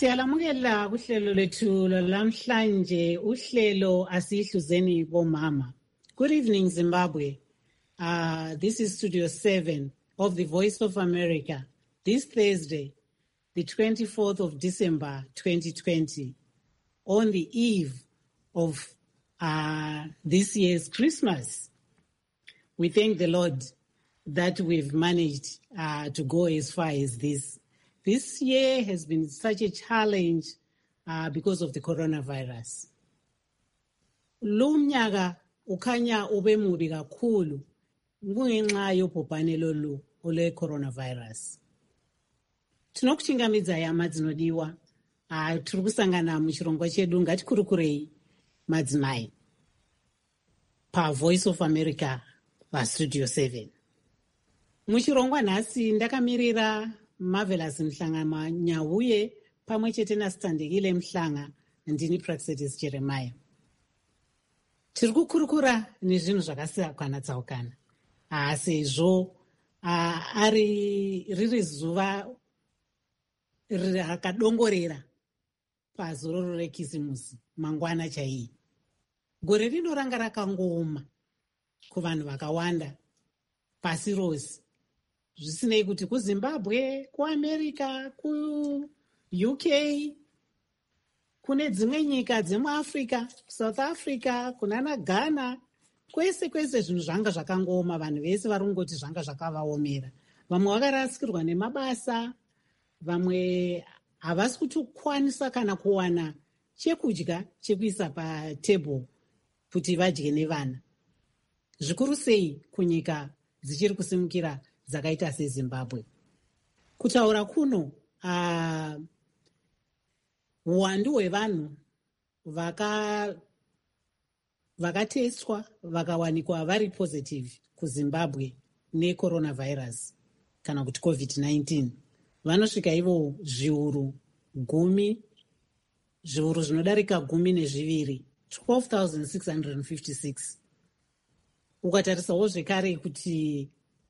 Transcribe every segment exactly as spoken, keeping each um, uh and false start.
Siyalamukela kuhlelo lethu lamhlanje uhlelo asihluzeni bomama. Good evening Zimbabwe. Uh, this is Studio seven of the Voice of America. This Thursday, the twenty-fourth of December twenty twenty, on the eve of uh, this year's Christmas. We thank the Lord that we've managed uh, to go as far as this. This year has been such a challenge uh, because of the coronavirus. Lo mnyaka ukhanya ube mubi kakhulu kungenxa yobhubhane lolu ole coronavirus. Tinokuchingamidza hama dzinodiwa, uh, tiri kusangana muchirongwa chedu ngatikurukurei madzimai pa Voice of America pa Studio seven. Muchirongwa nhasi ndakamirira Marvelous Mhlanga Nyauye pamwe chete naStandekile Mhlanga ndini Praxedis Jeremiah. Tiri kukurukura nezvinhu zvakasiyana tsaukana. Asi zvo ari riri zuva rakadongorera pazororo rekisimusi mangwana chaiyi. Gore rinoranga rakangoma kuvanhu vakawanda pasi rose. Zvisinei kuti kuZimbabwe, kuAmerica, kuU K, kune dzimwe nyika dzemuAfrica, South Africa, kunana Ghana, kwese kwese zvinhu zvanga zvakangoma, vanhu vese varongoti zvanga zvakavaomera. Vamwe vakarasikirwa nemabasa, vamwe havasi kutokwanisa kana kuwana chekudya chekuisa patebhuru kuti vadye nevana. Zvikuru sei kunyika dzichiri kusimukira dzakaita seZimbabwe. Kutaura kuno, uh, uwandu hwevanhu vaka vakatestwa vakawanikwa vari positive kuZimbabwe necoronavirus kana kuti covid nineteen vanosvika ivo zviuru gumi zviuru zvinodarika gumi nezviviri twelve thousand six hundred fifty-six. Ukatarisawo zvekare kuti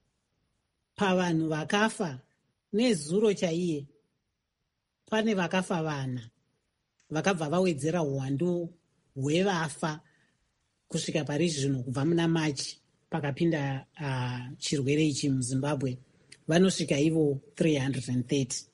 pavanhu vakafa nezuro chaiye pane vakafa vana vakabva vawedzera uwandu hwevafa kusvika pari zvino kubva muna Machi pakapinda uh, chirwere ichi muZimbabwe vanosvika ivo three hundred thirty.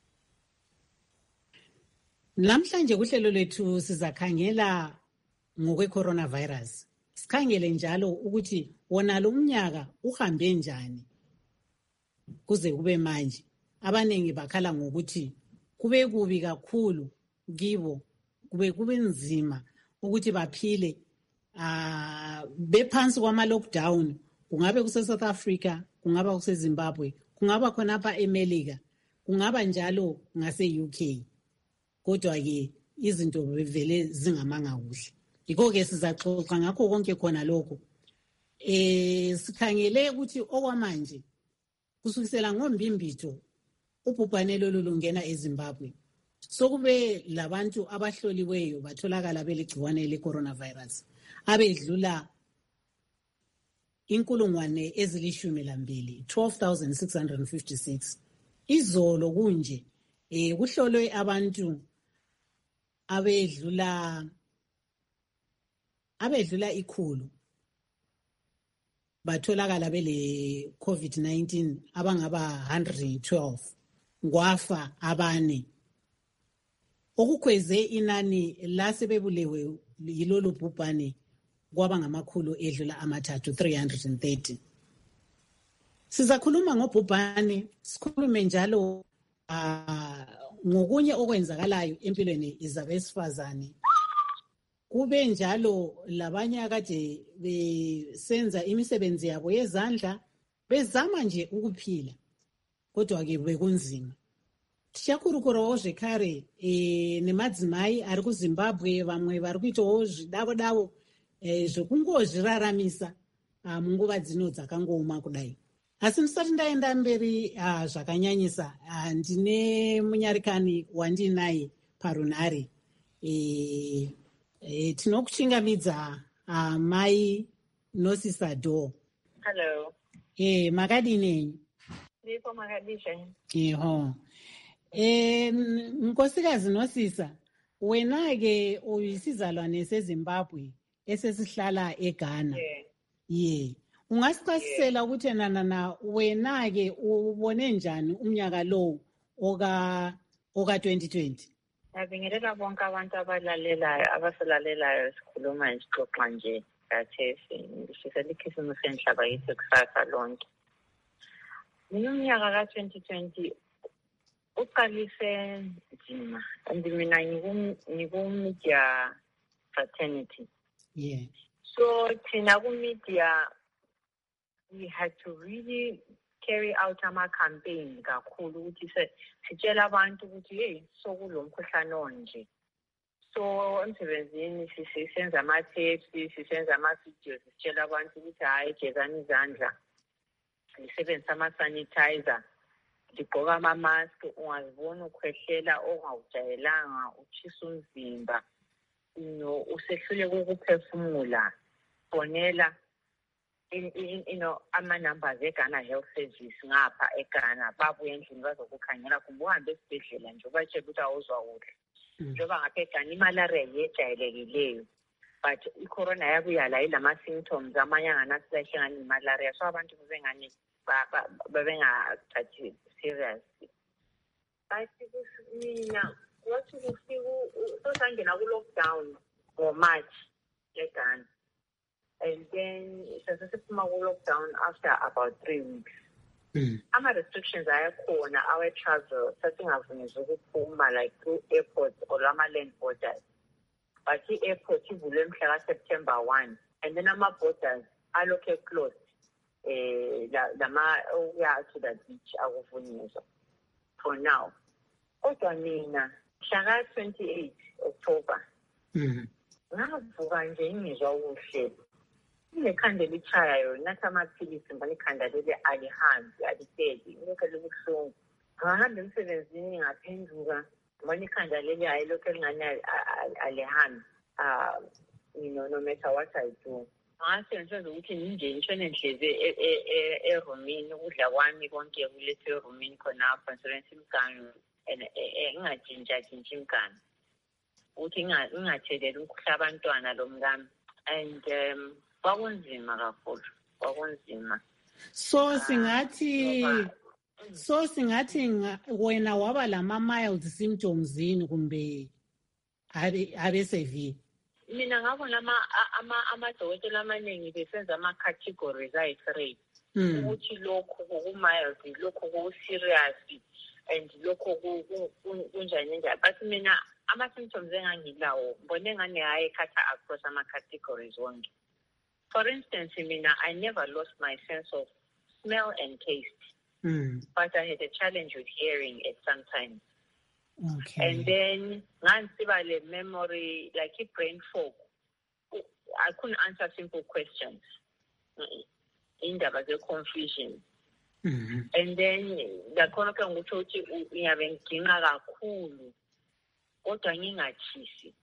Namhlanje kuhlelo lethu sizakhangela ngokwe coronavirus. Sikhangele njalo ukuthi wona lo mnyaka uhambe njani kuze kube manje. Abanengi bakhala ngokuthi kube kubi kakhulu kibo, kube kube nzima ukuthi baphile uh, bephansi kwama lockdown. Kungabe kuse South Africa, kungaba kuse Zimbabwe, kungaba khona pa eMelika, kungaba njalo ngase U K. Kodwa ke izinto bevele zingamanga kuhle. Yiko ke sizaxoxa ngakho konke khona lokho. Eh sikhangele ukuthi okwamanje kusukisela ngombimbito ubhubhane lolu lungena eZimbabwe. Sokube labantu abahloliweyo batholakala beligciwane le-coronavirus abedlula inkulungwane ezilishumi lambili, twelve thousand six hundred fifty-six. Izolo kunje eh kuhlolwe abantu abedlula abedlula ikhulu batholakala bele covid nineteen abangaba one hundred twelve, ngwafa abane. Okukhweze inani lasebebulewe yilolu bhubhane kwaba ngamakhulu edlula amathathu, three hundred thirty. Sizakhuluma ngobhubhane, sikhulume njalo uh, ngokunye okwenzakalayo empilweni zabesifazane. Kube njalo labanye akade besenza imisebenzi yabo yezandla bezama nje ukuphila kodwa ke bekunzima. Tichakurukurawo zvekare e, nemadzimai ari kuZimbabwe, vamwe vari kuitawo zvidavo davo e, zvekungozviraramisa munguva dzino dzakangoma kudai. Asi ndisati ndaenda mberi uh, zvakanyanyisa uh, ndine munyarikani wandinaye parunhare. E, e, tinokuchingamidza uh, mai Nosisa Do. Hello. E, makadini? Ndipo makadisha. Eho. Eh nkosikazi noSisa, wena ke uyisizalwane seZimbabwe esesihlala eGhana. Yeah. Ye. Ungasichasisela ukuthi nana na wena ke ubone njani umnyaka lo oka oka twenty twenty? Ngiyabingelela bonke abantu abalalelayo abasalalelayo sikhuluma nje xoxa nje kathesi ngishisa likhisimusi senhlaba yethu kusasa lonke. Mina umnyaka ka twenty twenty uqalise nzima and mina ngiku media fraternity. Yeah. So thina ku media we had to really carry out ama campaign kakhulu ukuthi sitshela abantu ukuthi hey sokulomkhuhlane onje. So emsebenzini sisenza ama tapes, sisenza ama videos sitshela abantu ukuthi hayi gezani izandla. Sisebenzisa ama sanitizer, sigqoka ama mask, ungazibona ukhwehlela ongawujayelanga, utshisa umzimba, no usehlule ukuphefumula. Fonela in in you know ama numbers eGhana Health Service ngapha eGhana babuye endlini bazokukhangela kumbe uhambe esibhedlela nje ubatshela ukuthi awuzwa kuhle. Njoba ngapha eGhana imalaria yejayelekileyo but icorona yabuya la ilama symptoms amanye anganasilahle ngani imalaria so abantu bebengani babengathathi serious. Bathi mina wathi kufika sosangena ku lockdown ngo March eGhana. And then sesiphuma ku lockdown after about three weeks. Mm. Ama restrictions ayakhona our travel sasingavunyezwa ukuphuma like through airports or ama land borders. But the airport ivulwe mhla ka September first and then ama borders are located closed. Eh lama uya to the beach akuvunyezwa for now. Kodwa mina mhla ka twenty-eighth October. Mhm. Ngavuka nje ngizwa kuhle. Ilekhanda lichayo nathi amaphilisi ngani ikhanda leli alihambi aliteli lokho libuhlungu. Ngahamba emsebenzini ngaphenduka ngani ikhanda leli ayilokho elingani alihambi. Ah you know no matter what I do. Ngasenze ukuthi nje ngishone endlebe eroomini ukudla kwami konke kulethe eroomini khonapha ngisebenzisa imiganu engajinja jinja imiganu. Uthi ngingathelela umkhuhlane abantwana lo mngami and um kwakunzima kakhulu kwakunzima. So singathi so singathi wena waba lama mild symptoms yini kumbe abe abe severe? Mina ngabona ama ama amadokotela amaningi besenza ama categories ayi three ukuthi lokho ku mild lokho ku serious and lokho kunjani njani but mina ama symptoms engangilawo ngibone ngane hayi khatha across ama categories wonke. For instance, mina I never lost my sense of smell and taste. Mm. But I had a challenge with hearing at some time. Okay. And then ngansiba memory like a brain fog. I couldn't answer simple questions. Indaba ze confusion. Mm-hmm. And then ngakhona ke ngutho ukuthi ngiyabe ngidinga kakhulu kodwa ngingachisi.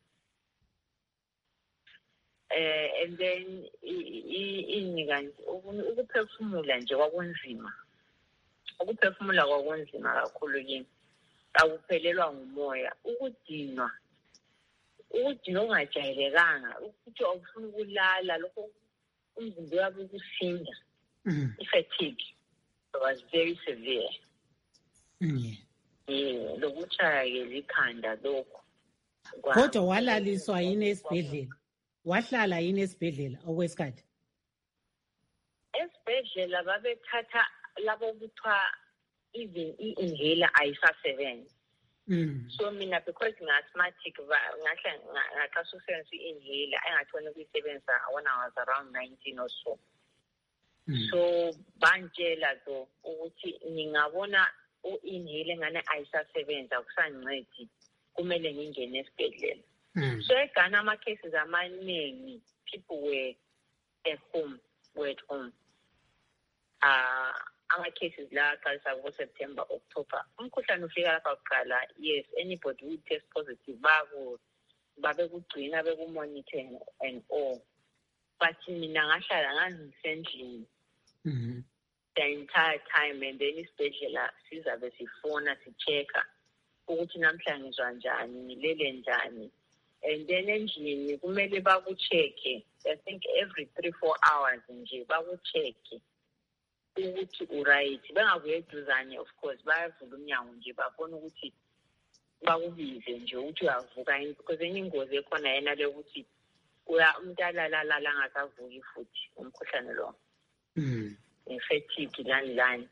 Uh, and then inika nje ukuphefumula nje kwakunzima. Ukuphefumula kwakunzima kakhulu yini. Awuphelelwa ngumoya, ukudinwa. Ukudinwa ongajayelekanga, ukuthi awufuni ukulala lokho umzimba wakho ukusinda. Mm. Fatigue was very severe. Mm. Yeah, lokuchaya ke likhanda lokho. Kodwa walaliswa yini esibhedlela? Wahlala yini esibhedlela okwesikhathi? Esibhedlela babethatha labo kuthiwa even i-inhaler ayisasebenzi. Mm. So mina because ngi-asthmatic ngahle ngaqasha ukusebenzisa i-inhaler engathoni ukuyisebenzisa when I was around nineteen or so. Mm. So bantshela zo ukuthi ngingabona u-inhaler ngane ayisasebenza akusangincedi kumele ngingene esibhedlela. Mm. So eGhana ama cases amaningi people were at home were at home. Uh ama cases la qalisa ngo September October. Umkhuhlane ufika lapha kuqala yes anybody who test positive baku babe kugcina beku monitor and all. But mina ngahlala ngangisendlini. Mhm. The entire time and then isibhedlela sizabe sifona sichecka ukuthi namhlanje ngizwa njani ngilele njani, and then endlini kumele baku-check-e. I think every three four hours nje baku-check-e ukuthi uright. Bengabuye eduzane, of course bayavula umnyango nje babona ukuthi bakubize nje ukuthi uyavuka yini, because enye ingozi ekhona yena le ukuthi uya umuntu alalalala angasavuki futhi umkhuhlane lo. Mm. Fatigue lani lani.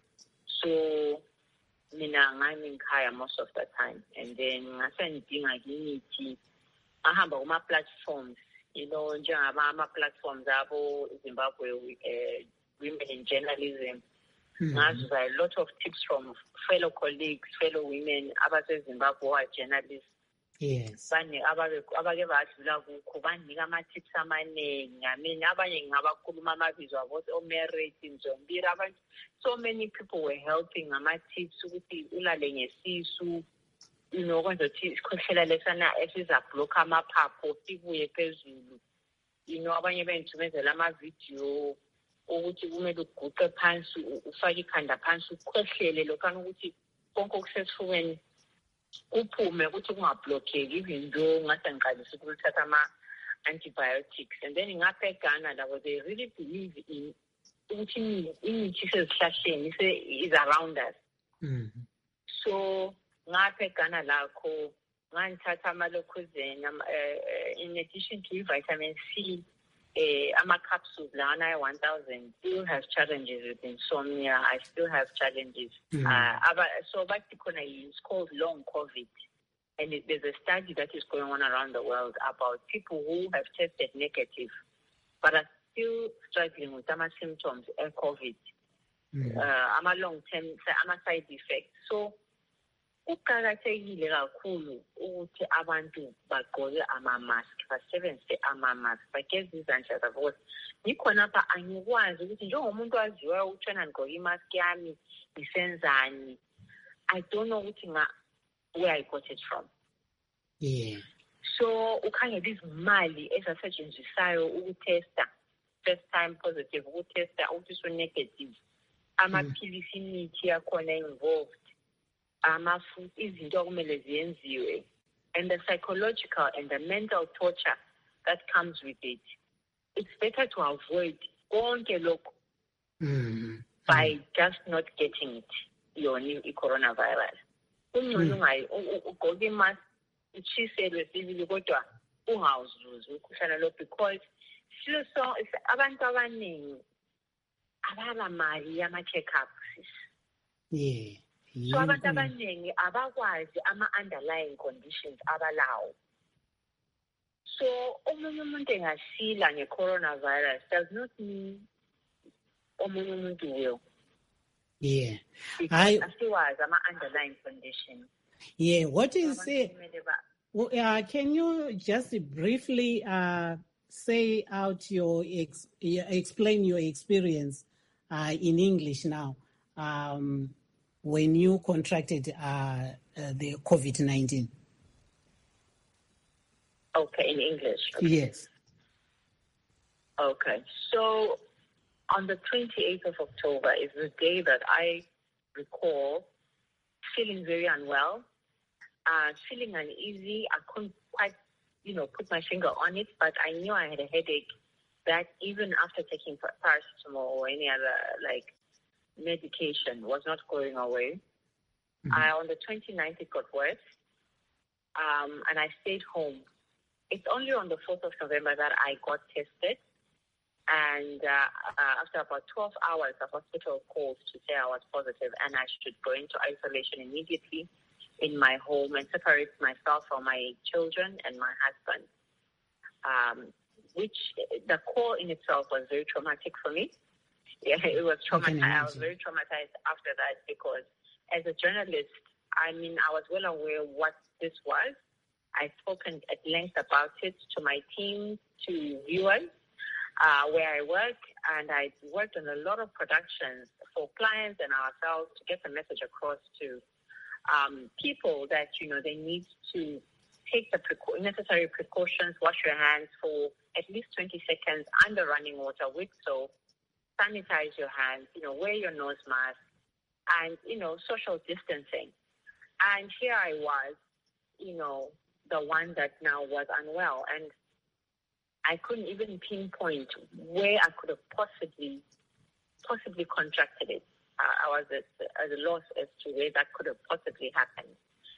So mina ngani ngikhaya most of the time, and then ngase ngidinga imithi ahamba kuma platforms, you know, njengama ama platforms abo Zimbabwe uh, Women in Journalism. Mm-hmm. Ngazuza a lot of tips from fellow colleagues, fellow women abase Zimbabwe who are journalists. Yes. Bani abake abake badlula kukho banika ama tips amaningi. I mean abanye ngabakhuluma amabizo abo oMerit Nzombira, abantu, so many people were helping ama tips ukuthi ulale ngesisu, you know, kwenza ukuthi isikhohlela lesana esiza block amaphapho sibuye phezulu, you know, abanye benthumezela ama video ukuthi kumele uguqe phansi ufake ikhanda phansi ukhohlele lokho ukuthi konke okusesifubeni kuphume ukuthi kungablockeki, even though ngase ngiqalisa ukuthatha ama antibiotics. And then ngapha eGhana labo they really believe in ukuthi imithi sezihlahleni is around us. Mm-hmm. So ngapha eGhana lakho nganthatha amalocozane in addition to vitamin C. Uh, I'm a capsule, Lana one thousand, still has challenges with insomnia. I still have challenges. Mm. Uh, so it's called long COVID. And it, there's a study that is going on around the world about people who have tested negative, but are still struggling with some symptoms of COVID. Mm. Uh, I'm a long-term, I'm a side effect. So, kuqakathekile kakhulu ukuthi abantu bagqoke ama-mask, basebenzise ama-mask, bageze izandla zabo. Because ngikhona apha angikwazi ukuthi njengomuntu waziwayo ukutshona ngigqoke imask yami ngisenzani. I don't know ukuthi nga where I got it from. Yeah. So ukhangela izimali ezasetshenziswayo ukutesta, first time positive, ukutesta ukuthi so negative. Amaphilisi imithi yakhona involved. Amafu izinto okumele ziyenziwe, and the psychological and the mental torture that comes with it. It's better to avoid konke lokho by just not getting it, your new coronavirus. Ungcono ngayi ugqoke imask uchiselwe sibili kodwa ungawuzuzi umkhuhlane lo, because still so abantu abaningi abala mali yama check-ups. Yeah. So abantu abaningi abakwazi ama-underlying conditions abalawo. So omunye umuntu engasila nge-coronavirus does not mean omunye umuntu will. Yeah. I asiwazi ama-underlying conditions. Yeah. What is it? Uh, can you just briefly uh, say out your ex- explain your experience uh, in English now? Um, when you contracted uh, uh, the COVID nineteen? Okay, in English. Okay. Yes. Okay, so on the twenty-eighth of October is the day that I recall feeling very unwell, uh, feeling uneasy. I couldn't quite, you know, put my finger on it, but I knew I had a headache that even after taking paracetamol or any other, like, medication was not going away. Mm-hmm. I, on the twenty-ninth, it got worse, um, and I stayed home. It's only on the fourth of November that I got tested, and uh, uh, after about twelve hours, the hospital called to say I was positive and I should go into isolation immediately in my home and separate myself from my children and my husband, um, which the call in itself was very traumatic for me. Yeah, it was traumatized. I was very traumatized after that because as a journalist, I mean, I was well aware what this was. I've spoken at length about it to my team, to viewers, uh, where I work, and I worked on a lot of productions for clients and ourselves to get the message across to um, people that, you know, they need to take the preco- necessary precautions, wash your hands for at least twenty seconds under running water with soap, sanitize your hands, you know, wear your nose mask, and, you know, social distancing. And here I was, you know, the one that now was unwell. And I couldn't even pinpoint where I could have possibly, possibly contracted it. Uh, I was at, at a loss as to where that could have possibly happened.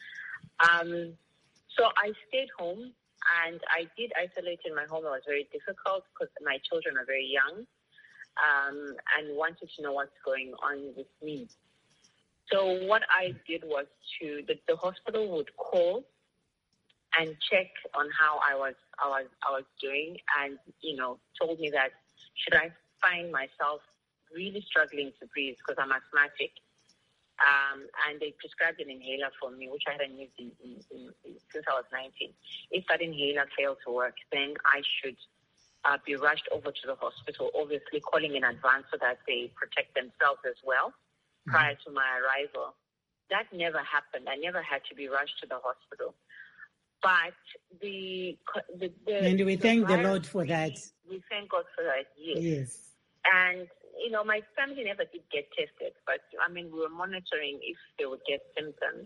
Um, so I stayed home, and I did isolate in my home. It was very difficult because my children are very young, um, and wanted to know what's going on with me. So what I did was to the, the hospital would call and check on how I was I was I was doing, and you know told me that should I find myself really struggling to breathe because I'm asthmatic, um, and they prescribed an inhaler for me, which I hadn't used in, in, in, in, since I was nineteen. If that inhaler failed to work, then I should uh, be rushed over to the hospital, obviously calling in advance so that they protect themselves as well mm-hmm. prior to my arrival. That never happened. I never had to be rushed to the hospital. But the, the, the and we the thank the Lord for we, that. We thank God for that. Yes. Yes. And you know, my family never did get tested, but I mean, we were monitoring if they would get symptoms.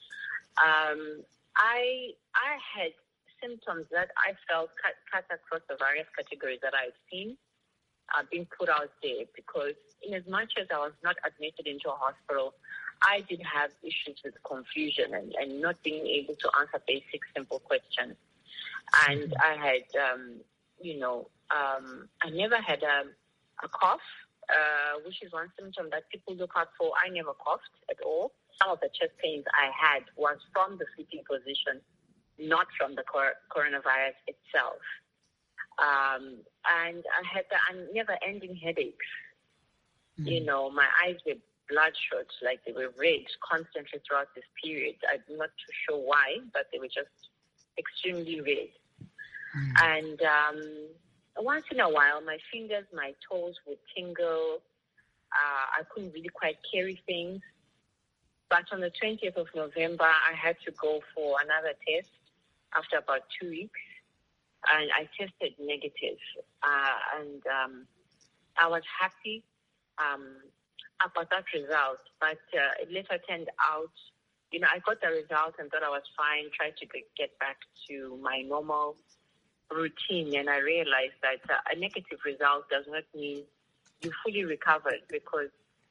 Um, I I had symptoms that I felt cut, cut across the various categories that I've seen uh, being put out there, because in as much as I was not admitted into a hospital, I did have issues with confusion and, and not being able to answer basic, simple questions. And mm-hmm. I had, um, you know, um, I never had a, a cough, uh, which is one symptom that people look out for. I never coughed at all. Some of the chest pains I had was from the sleeping position, not from the cor- coronavirus itself. Um, and I had the never-ending headaches. Mm-hmm. You know, my eyes were bloodshot, like they were red constantly throughout this period. I'm not too sure why, but they were just extremely red. Mm-hmm. And um, once in a while, my fingers, my toes would tingle. Uh, I couldn't really quite carry things. But on the twentieth of November, I had to go for another test after about two weeks. And I tested negative. Uh, and um, I was happy um, about that result. But uh, it later turned out, you know, I got the result and thought I was fine, tried to get back to my normal routine. And I realized that uh, a negative result does not mean you fully recovered, because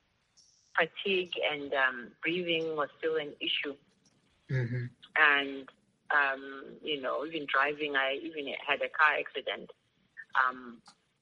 fatigue and um, breathing was still an issue. Mm-hmm. And, um, you know, even driving, I even had a car accident um,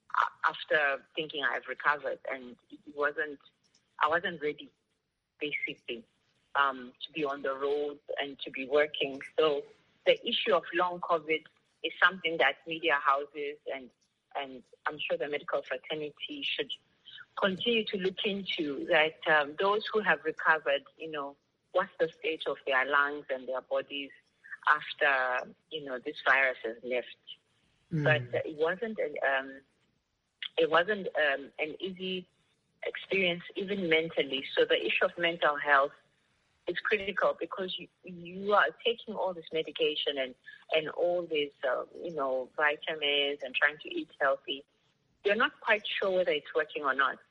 after thinking I've recovered. And it wasn't, I wasn't ready, basically, um, to be on the road and to be working. So the issue of long COVID is something that media houses and, and I'm sure the medical fraternity should continue to look into, that um, those who have recovered, you know, what's the state of their lungs and their bodies after, you know, this virus has left. Mm. But uh, it wasn't an, um, it wasn't um, an easy experience, even mentally. So the issue of mental health is critical, because you, you are taking all this medication and, and all these, uh, you know, vitamins and trying to eat healthy. You're not quite sure whether it's working or not.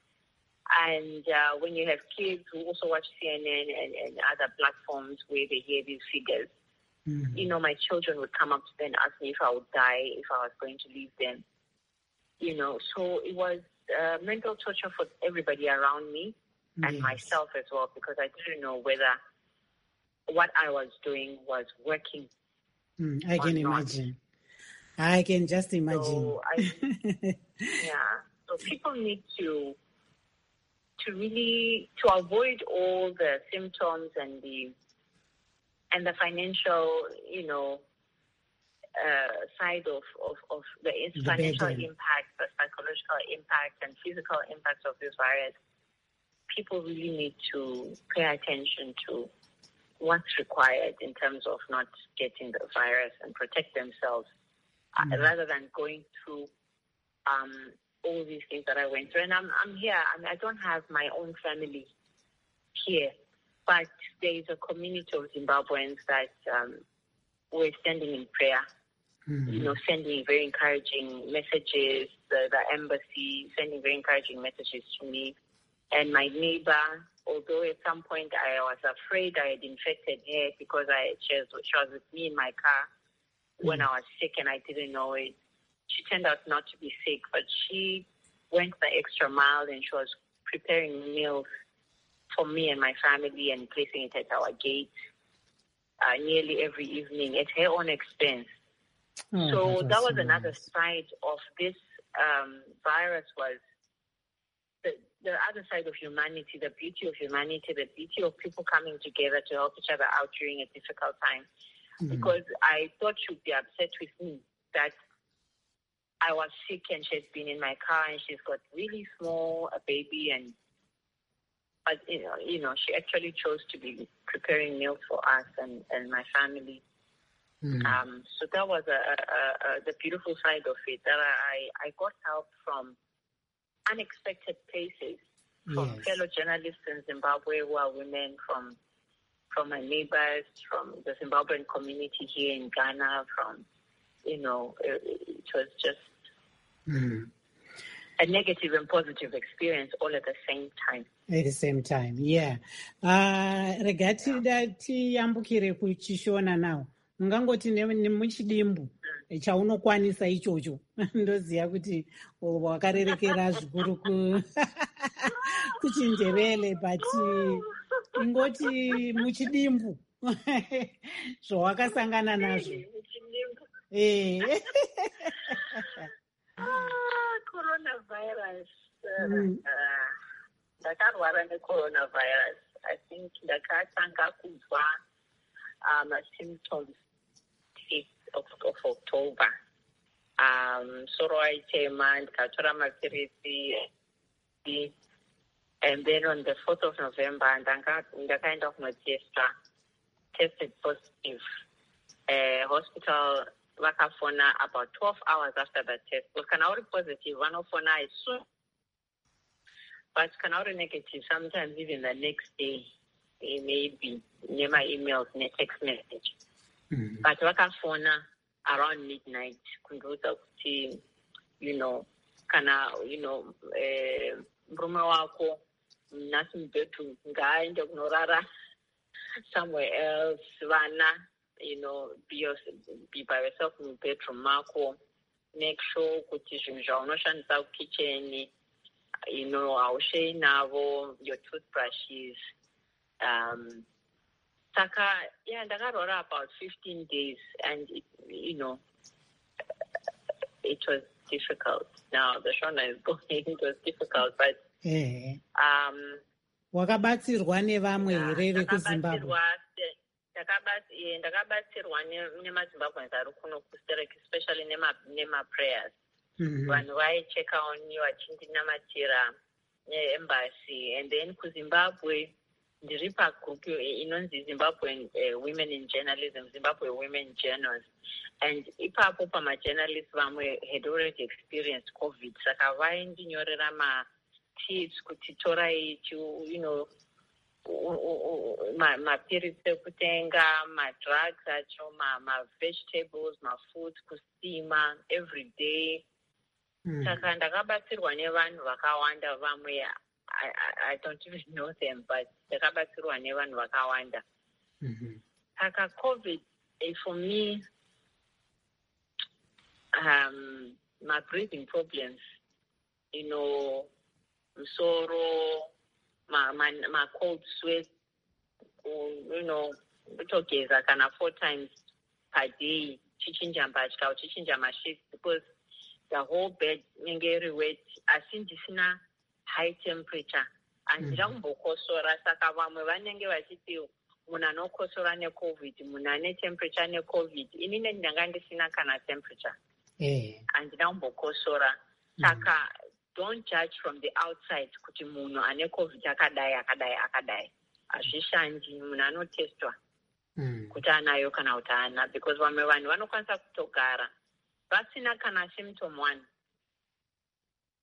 And uh, when you have kids who also watch C N N and, and other platforms where they hear these figures, mm-hmm. you know, my children would come up to them and ask me if I would die, if I was going to leave them. You know, so it was uh, mental torture for everybody around me and yes. myself as well, because I didn't know whether what I was doing was working. Mm, I can not. imagine. I can just imagine. So I, yeah. So people need to to really to avoid all the symptoms and the and the financial, you know, uh, side of, of, of the, the financial bedroom. impact, the psychological impact, and physical impact of this virus. People really need to pay attention to what's required in terms of not getting the virus and protect themselves. Mm. Uh, rather than going through um, all these things that I went through. And I'm, I'm here. I mean, I don't have my own family here, but there is a community of Zimbabweans that um, were standing in prayer, mm-hmm. you know, sending very encouraging messages, the, the embassy sending very encouraging messages to me. And my neighbor although at some point I was afraid I had infected her because I she was, she was with me in my car when mm. I was sick and I didn't know it. She turned out not to be sick, but she went the extra mile and she was preparing meals for me and my family and placing it at our gate uh, nearly every evening at her own expense. Oh, so that was, that was so another nice. Side of this um, virus was the, the other side of humanity, the beauty of humanity, the beauty of people coming together to help each other out during a difficult time. Mm-hmm. Because I thought she'd be upset with me that I was sick and she's been in my car and she's got really small a baby and but you know, you know, she actually chose to be preparing meals for us and, and my family. Mm. Um, so that was a, a, a, the beautiful side of it, that I, I got help from unexpected places, from yes. fellow journalists in Zimbabwe who are women, from from my neighbors, from the Zimbabwean community here in Ghana, from, you know, it, it was just mm. a negative and positive experience all at the same time. At the same time, yeah. Uh, regati dati yambukire kuchishona now. Ungangoti nemuchidimbu chaunokwanisa ichocho ndoziva kuti wakarerekera zvikuru kuchinjevele but ingoti muchidimbu zvawakasangana nazvo. Eh. Coronavirus. Ndakarwara necoronavirus. I think ndakatanga kuzwa um, symptoms Of, of October. Um, soro aitema ndikatora mapirisi and then on the fourth of November ndakaenda kunotesta, tested positive. Uh, hospital vakafona about twelve hours after the test. Because kana uri positive vanofona as soon, but kana uri negative sometimes even the next day, maybe nema emails ne text message. Mm-hmm. But vakafona around midnight kundiudza kuti, you know, kana, you know, murume wako nasi mubedroom ngaaende kunorara somewhere else, vana, you know, be, yourself, be by yourself in bedroom mako, make sure kuti zvinhu zvaunoshandisa kukitchen, you know, haushei navo, your toothbrushes, um, Saka, yeah, ndakarwara about fifteen days, and it, you know, it was difficult. Now the Shona is going, it was difficult, but yeah. um, wakabatsirwa nevamwe here vekuZimbabwe. Ndakabatsirwa nemaZimbabweans ari kuno kuSterek, especially nema nema prayers. Vanhu vaicheka on you vachindinamatira embassy, and then kuZimbabwe ndiri pagroup inonzi Zimbabwean uh, Women in Journalism, Zimbabwe Women Journals, and ipapo pamajournalists vamwe had already experienced COVID, saka vaindinyorera ma-tips kuti torai, you know, mapirisi ekutenga, ma-drugs acho, ma-vegetables, ma-foods kusima every day. Mm. Saka ndakabatsirwa nevanhu vakawanda vamwe I, I, I don't even know them, but ndakabatsirwa nevanhu vakawanda. Saka COVID, eh, for me, um, my breathing problems, you know, musoro, my, my, my cold sweat, you know, kutogeza kana four times per day, chichinja mbatya, chichinja mashifts, because the whole bed nenge wet, asi ndisina high temperature, andira kumbokosora. Saka vamwe vanenge vachiti munhu anokosora necovid, munhu ane temperature necovid. Inini ndanga ndisina kana temperature, eh, andina kumbokosora. Saka mm. don't judge from the outside kuti munhu ane covid akadai akadai akadai. Hazvishandi, munhu anotestwa mm. kuti anayo kana kuti haana, because vamwe vanhu vanokwanisa kutogara vasina kana symptom one,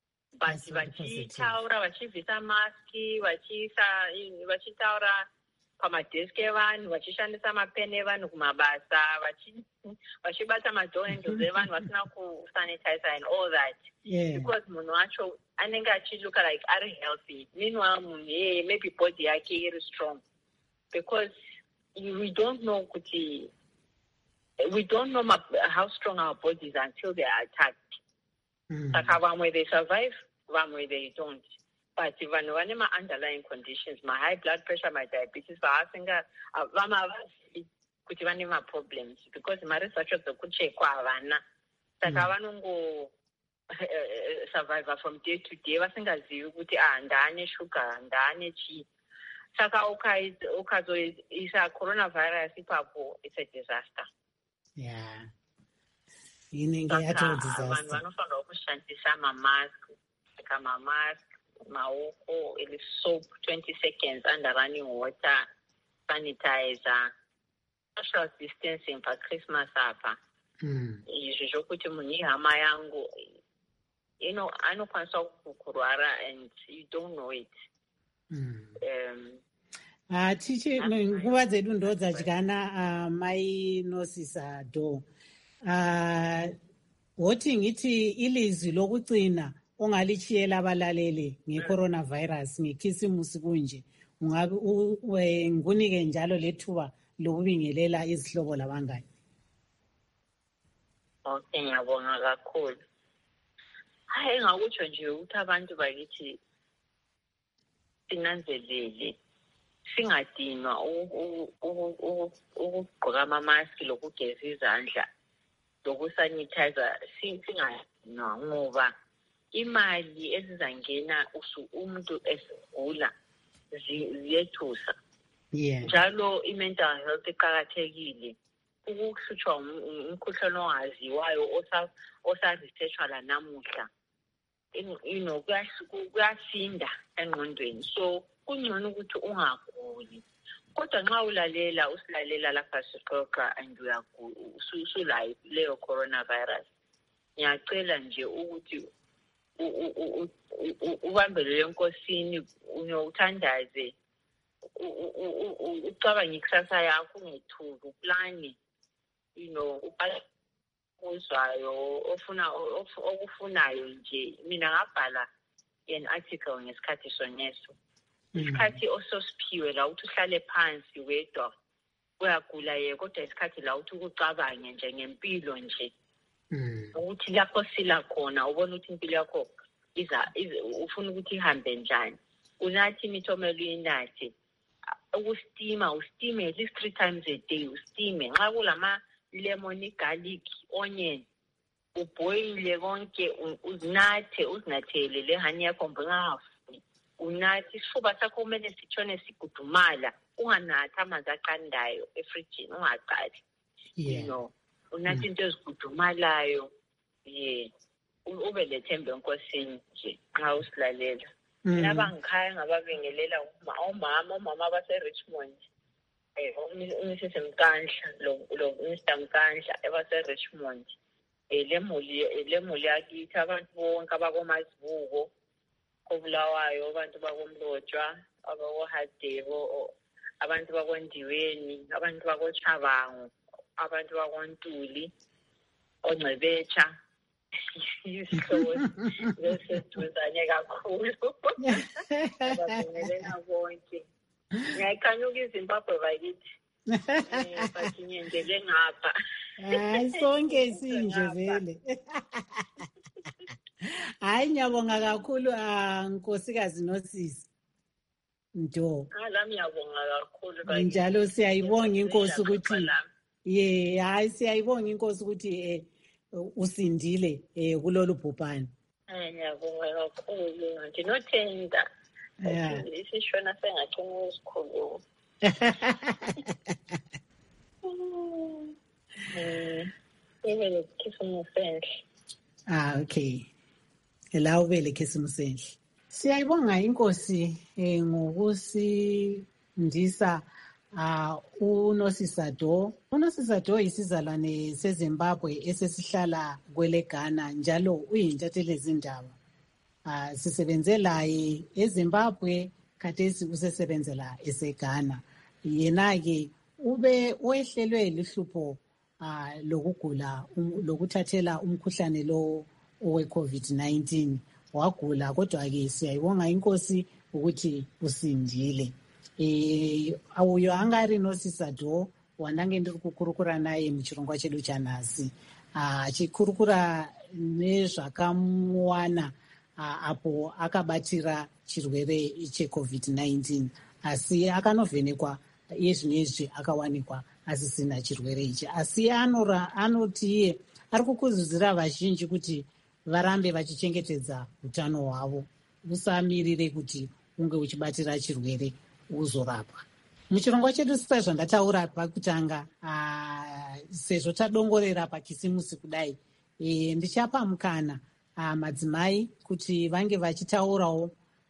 but vachitaura, vachibvisa maski, vachitaura pamadesk evanhu vachishandisa mapeni evanhu kumabasa vachibata madohandles evanhu vasina kusanitizer and all that. Yeah. Because munhu wacho anenge achilook like ari healthy. Meanwhile munhu yeye maybe body yake iri strong. Because we don't know kuti we don't know how strong our bodies are until they are attacked. Mm. Saka vamwe they survive, vamwe they don't. But vanhu vane ma-underlying conditions, my high blood pressure, my diabetes, vaasinga vama avazivi kuti vane ma-problems because ma-research dzekuchekwa havana. Saka vanongo survive from day to day vasingazivi kuti ah ndaane sugar, ndaane chii. Saka ukazoisa coronavirus ipapo, it's a disaster. Yeah. Inenge yacho disaster. Vanhu vanofanira kushandisa mamask, saka mamask, maoko, ili soap twenty seconds under running water, sanitizer, social distancing for Christmas apa. Mm. Izvi zvokuti munhu hama yangu, you know, anokwanisa kurwara and you don't know it. Mm. Um, Ah, tichi nguva dzedu ndo dzadyana mai nosisa do. Ah, woti ngithi ilizwi lokucina ongalichiyela abalaleli nge-coronavirus ngekhisimusi kunje ungabe ngunike njalo lethuba lokubingelela izihlobo labangani. Okay, ngiyabonga kakhulu. Hayi ngakutsho nje ukuthi abantu bakithi sinanzelele singadinwa ukugqoka amamaski lokugeza izandla lokusanitizer singadinwa ngoba imali ezizangena umuntu esegula ziyethusa. Njalo i-mental health iqakathekile. Ukuhlutshwa umkhuhlane ongaziwayo osa-researchwa la namuhla, you know, kuyasinda engqondweni. So kungcono ukuthi ungaguli. Kodwa nxa ulalela usilalela lapha sixoxa and usulayo leyo coronavirus, ngiyacela nje ukuthi ubambele enkosini, uthandaze, ucabange ikusasa yakho ngethuba, uplani, you know, uzwayo ofuna okufunayo nje. Mina ngabhala an article ngesikhathi soneso. Isikhathi ososiphiwe la uthi uhlale phansi wedwa uyagula ye, kodwa isikhathi la uthi ukucabange nje ngempilo nje. Ukuthi lapho sila khona ubona ukuthi impilo yakho iza ufuna ukuthi ihambe njani. Unathi imithomelo uyinathi. Ukustima, ustime at least three times a day, ustime. Nxa kulama lemon, garlic, onion, uboile konke, uzinathe, uzinathele le honey yakho mbongafu. Unathi isifuba sakho kumele sitshone sigudumala, unganathi amanzi aqandayo efrijini, ungaqali. You know, unathi into ezigudumalayo, yeah, ube lethembe enkosini nje nxa usilalela. Laba ngikhaya ngababingelela omama, omama base-Richmond, uMister Mkandla, lo Mister Mkandla ebase-Richmond. Le muli yakithi abantu bonke abakomazibuko, kobulawayo, abantu bakomlotshwa, abakohadebo, abantu bakondiweni, abantu bakochabango, abantu bakontuli, ongcebetsha. Leseduzane kakhulu. Ababingelela bonke. Ngiyakhanuka iZimbabwe bakithi. Bathi ngiyendele ngapha. Hayi sonke sinje vele. Hayi ngiyabonga kakhulu Nkosikazi Nosisi. Ndo. Ngalami ngiyabonga kakhulu. Njalo siyayibonga inkosi ukuthi ye hayi siyayibonga inkosi ukuthi eh usindile eh kulolu bhubhane. Eh ngiyabonga kakhulu. Ndinothenda. Yeah. Isishona sengacela isikhulu. Eh ebe lekhisimusi enhle. Ah okay. Ela ube lekhisimusi enhle. Siyayibonga inkosi eh ngokusindisa ah uNosisa Do. uNosisa Do isizalwane seZimbabwe esesihlala kwele Ghana njalo uyintshatheli ezindaba. Ah sisebenze laye eZimbabwe khathesi usesebenzela eseGhana. yena-ke ube wehlelwe lihlupho uh, lokugula um, lokuthathela umkhuhlane lo owe-covid nineteen. Wagula kodwa-ke siyayibonga inkosi ukuthi usindile. Eh auyo angari nosisado wanange ndiri kukurukura naye muchirongwa chedu chanhasi achikurukura nezvakamuwana apo akabatira chirwere checovid nineteen, asi akanovhenekwa iye zvino izvi akawanikwa asisina chirwere ichi. Asi anoti iye ari kukurudzira vazhinji kuti varambe vachichengetedza utano hwavo, usamirire kuti unge uchibatira chirwere uzorapwa. Muchirongwa chedu sita zvandataura pakutanga, sezvo tadongorera pakisimusi kudai, e, ndichapa mukana madzimai kuti vange vachitaurawo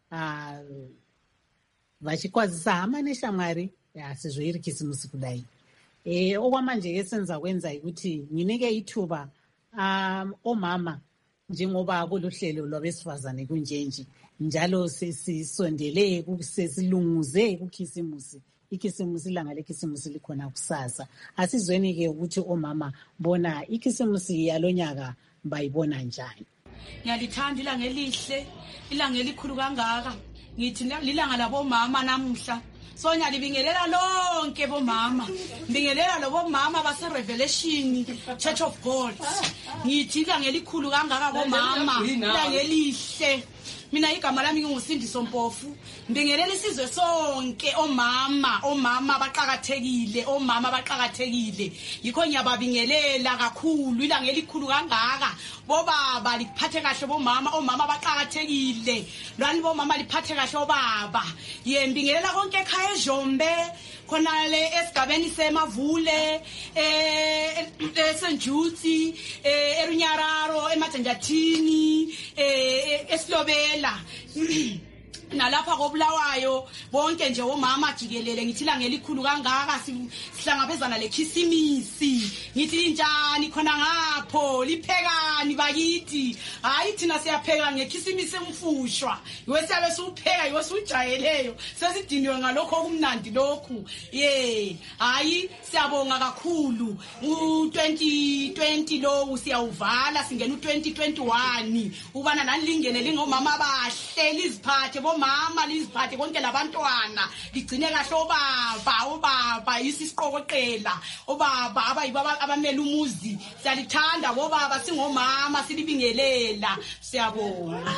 vachikwazisa hama neshamwari sezvo iri kisimusi kudai. E, okwamanje yesenza kwenzai kuti nginenge ituba um, omama njengoba kuluhlelo lwabesifazane kunjenje njalo sesisondele sesilunguze kukhisimusi. Ikhisimusi ilanga lekhisimusi likhona kusasa. Asizweni-ke ukuthi omama bona ikhisimusi yalonyaka bayibona njani. Ngiyalithanda ilanga elihle, ilanga elikhulu kangaka. Ngithi lilanga labomama namuhla. So ngiyalibingelela lonke bomama. Ngibingelela labo mama base Revelation Church of God. Ngithi ilanga elikhulu kangaka bomama, ilanga elihle. Mina igama lami nginguSindiso Mpofu. Ngibingelela isizwe sonke omama, omama baqhakathekile, omama baqhakathekile. Yikho ngiyababingelela kakhulu ilanga elikhulu kangaka. Bobaba liphathe kahle bomama, omama baqhakathekile. Lwani bomama liphathe kahle obaba. Yembingelela konke ekhaya eJombe, khona le esigabeni seMavule, eh eSenjuti, eh eRunyararo, eMajenjathini, eh eSilobela. Nalapha koBulawayo bonke nje omama jikelele. Ngithi ilanga elikhulu kangaka sihlangabezana lekhisimisi. Ngithi njani khona ngapho liphekani bakithi? Hayi thina siyapheka ngekhisimisi emfushwa. Iwe siyabe siupheka iwe sujayeleyo. Sesidiniwe ngalokho okumnandi lokhu. Yeah, hayi siyabonga kakhulu. U twenty twenty lo siyawuvala singena u twenty twenty-one. Ubana nanilingene lingomama bahle liziphathe mama liziphathe konke labantwana ligcine kahle obaba obaba isisiqokoqela obaba abayibaba abamela umuzi siyalithanda bobaba singomama silibingelela siyabonga.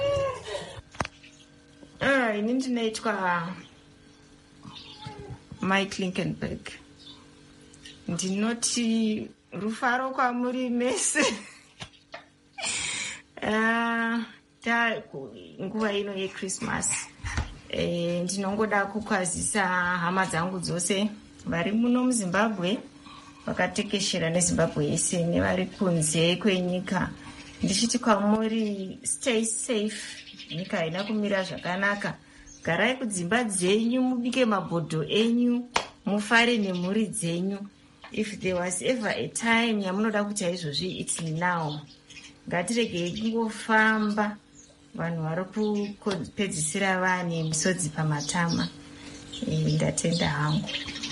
Ah, inini naitwa Mike Linkenberg. Ndinoti rufaro kwamuri mese. Ah ta nguva ino yeChristmas eh ndinongoda kukwazisa hama dzangu dzose vari muno muZimbabwe vakatekeshera neZimbabwe yese nevari kunze kwenyika ndichiti kwamuri stay safe. Nyika haina kumira zvakanaka. Garai kudzimba dzenyu, mubike mabhodho enyu, mufare nemhuri dzenyu. If there was ever a time yamunoda kuti izvozvi it's now. Ngatirege kungofamba vanhu vari kupedzisira vane misodzi pamatama. Ndatenda hangu.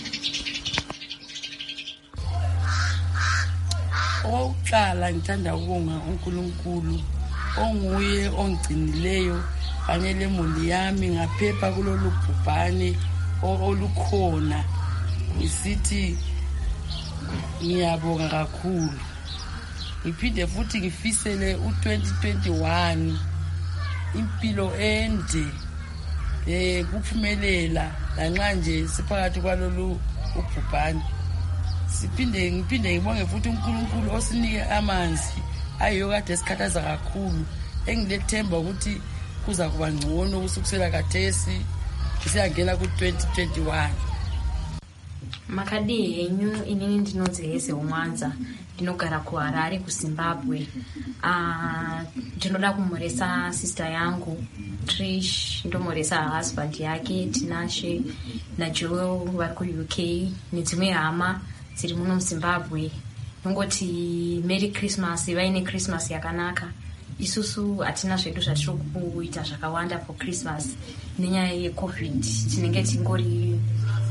Oqala ngithanda ukubonga uNkulunkulu onguye ongcinileyo kanye lemuli yami ngaphepha kulolu bhubhane olukhona. Ngisithi ngiyabonga kakhulu. Ngiphinde futhi ngifisele u twenty twenty-one impilo ende eh kuphumelela lanxa nje siphakathi kwalolu ubhubhane. Siphinde ngiphinde ngibonge futhi uNkulunkulu osinike amanzi ayo kade esikhathaza kakhulu engilethemba ukuthi kuza kuba ngcono kusukusela kathesi siyangena ku twenty twenty-one. Makadi henyu inini ndinonzi Heze Mwanza, ndinogara kuHarare kuZimbabwe. Ah, ndinoda kumuresa sister yangu Trish, ndomuresa husband yake Tinashe na Joel vari ku U K nedzimwe hama dziri muno muZimbabwe. Nongoti Merry Christmas, vaine Christmas yakanaka. Isusu hatina zvedu zvatiri kuita zvakawanda for Christmas nenyaya yeCovid. Tinenge tingori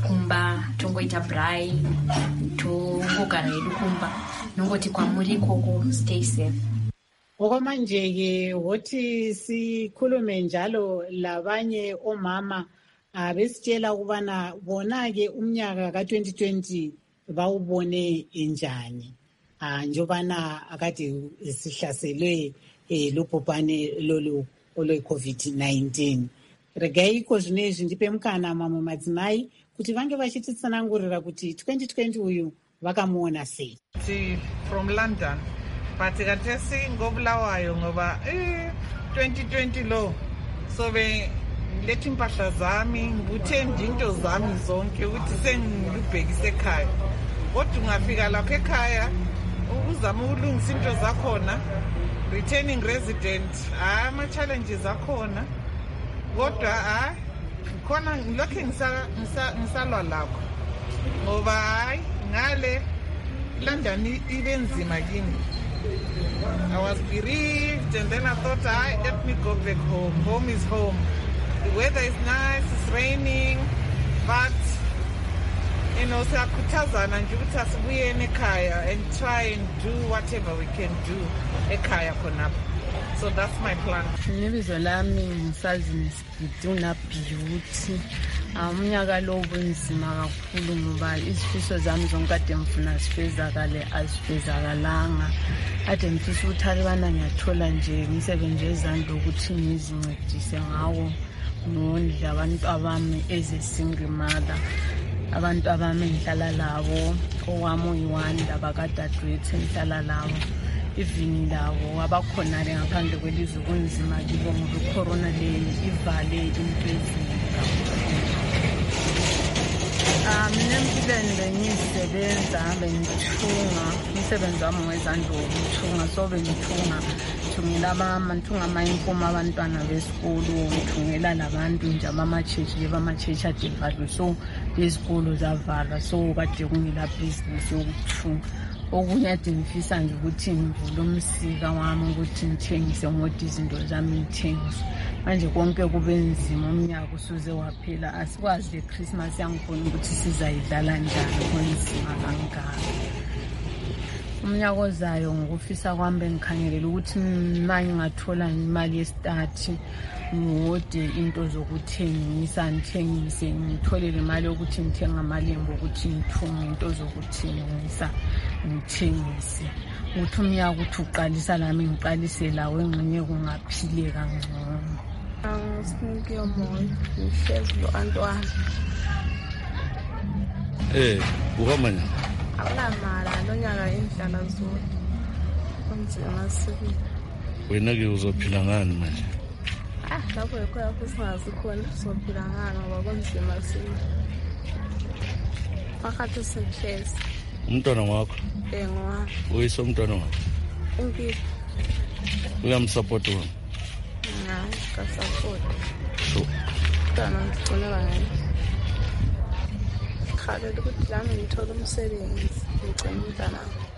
kumba tongoita brai tongogara hedu kumba nongoti kwamuri ikoko stay safe. Okwamanje-ke wothi sikhulume njalo labanye omama besitshela ukubana bona-ke umnyaka ka twenty twenty bawubone enjani njobana akade sihlaselwe lubhubhane lolu olwe-covid nineteen. Regaiko zvinezvi ndipe mukana mamwe madzimai kuti vange vachititsanangurira kuti twenty twenty uyu vakamuona sei. From London. But kathesi ngobulawayo ngoba eh twenty twenty lo so be lethi impahla zami nguthenje into zami zonke ukuthi sengilubhekise ekhaya. Kodwa ungafika lapha ekhaya uzama ukulungisa into zakhona returning resident ah ama challenges akhona kodwa ah khona ngilokhe ngisa ngisalwa lakho ngoba hayi ngale London ibe nzima kimi. I was bereaved and then I thought, ah, let me go back home. Home is home. The weather is nice, it's raining, but you know, siyakuthazana nje ukuthi asibuye ekhaya and try and do whatever we can do ekhaya khonapho. So that's my plan. Nibizo lami ngisazi ngisiduna beauty. Umnyaka lo ubunzima kakhulu ngoba izifiso zami zonkade ngifuna sifezakale azifezakalanga. Ade ngifisa ukuthi alibana ngiyathola nje imisebenzi ezandla ukuthi ngizincedise ngawo nondla abantu abami as a single mother. Abantu abami ngihlala labo owami uyiwanda bakadadewethu ngihlala labo. Even labo abakhona le ngaphandle kwelizwe kunzima kibo ngoba corona le ivale into eziningi kakhulu. Um, nempilweni bengisebenza bengithunga umsebenzi wami wezandla wokuthunga so bengithunga thungela abama nthunga amayinkomo abantwana besikolo ngithungela labantu nje abama-church leba ama-church adevalwe so izikolo zavalwa so kade kungela business yokuthunga. Okunye ade ngifisa nje ukuthi ngivule umsika wami ukuthi ngithengise ngodwa izinto zami ngithengise. Manje konke kube nzima umnyaka usuze waphela asikwazi le Christmas yangifuna ukuthi sizayidlala njani konzima kangaka. Umnyaka ozayo ngokufisa kwami bengikhangelela ukuthi manje ngathola imali yestart ngode into zokuthengisa ngithengise ngitholele imali yokuthi ngithenga amalembu ukuthi ngithunge into zokuthengisa ngithengise. Uthi umnyaka uthi uqalisa lami ngiqalise lawo engxenye kungaphile kangcono. Angisinika umoya ngihlezi lo Antwana. Eh, uhamba njani? Awunamala lonyaka indlala zonke. Kunzima sibili. Wena ke uzophila ngani manje? Ah, lapho ekho lapho singazi khona sizophila ngani ngoba kunzima sibili. Phakathi sehlezi. Umntwana wakho? Eh, ngwa. Uyise umntwana wakho? Umpilo. Uyamsupport wena? Hayi, ka-support. So. Umntwana ngigcine kangani. Khalela ukuthi lami ngithola umsebenzi ngigcine umntwana.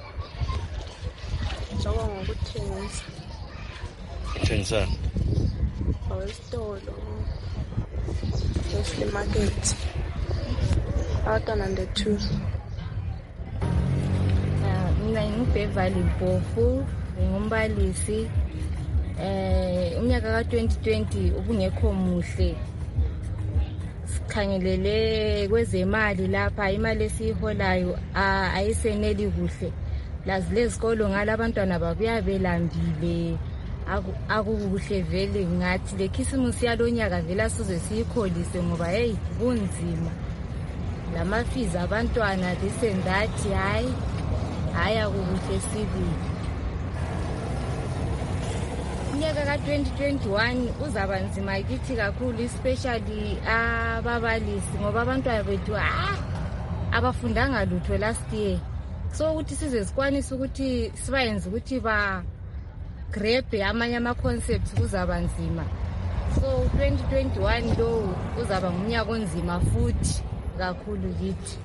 Njengoba ngokuthengisa. Thengisani? Awesitolo. Wesley Market. Abantwana nde two. Mina ngibhevali Mpofu, ngumbalisi. Eh umnyaka ka twenty twenty ubungekho muhle. Sikhangelele kwezemali lapha imali esiholayo ayiseneli kuhle. Lazi lezikolo ngalabantwana babuya belambile. Akukuhle vele ngathi le Christmas yalonyaka vela size siyikholise ngoba hey kunzima. Lama fees abantwana this and that hayi haya kuhle sibili. Unyaka ka twenty twenty-one uzaba nzima kithi kakhulu especially ababalisi ngoba abantwana bethu ah abafundanga lutho last year. So ukuthi size sikwanisa ukuthi sibayenze ukuthi ba grab amanye ama concepts kuzaba nzima. So twenty twenty-one lo uzaba ngumnyaka onzima futhi kakhulu kithi.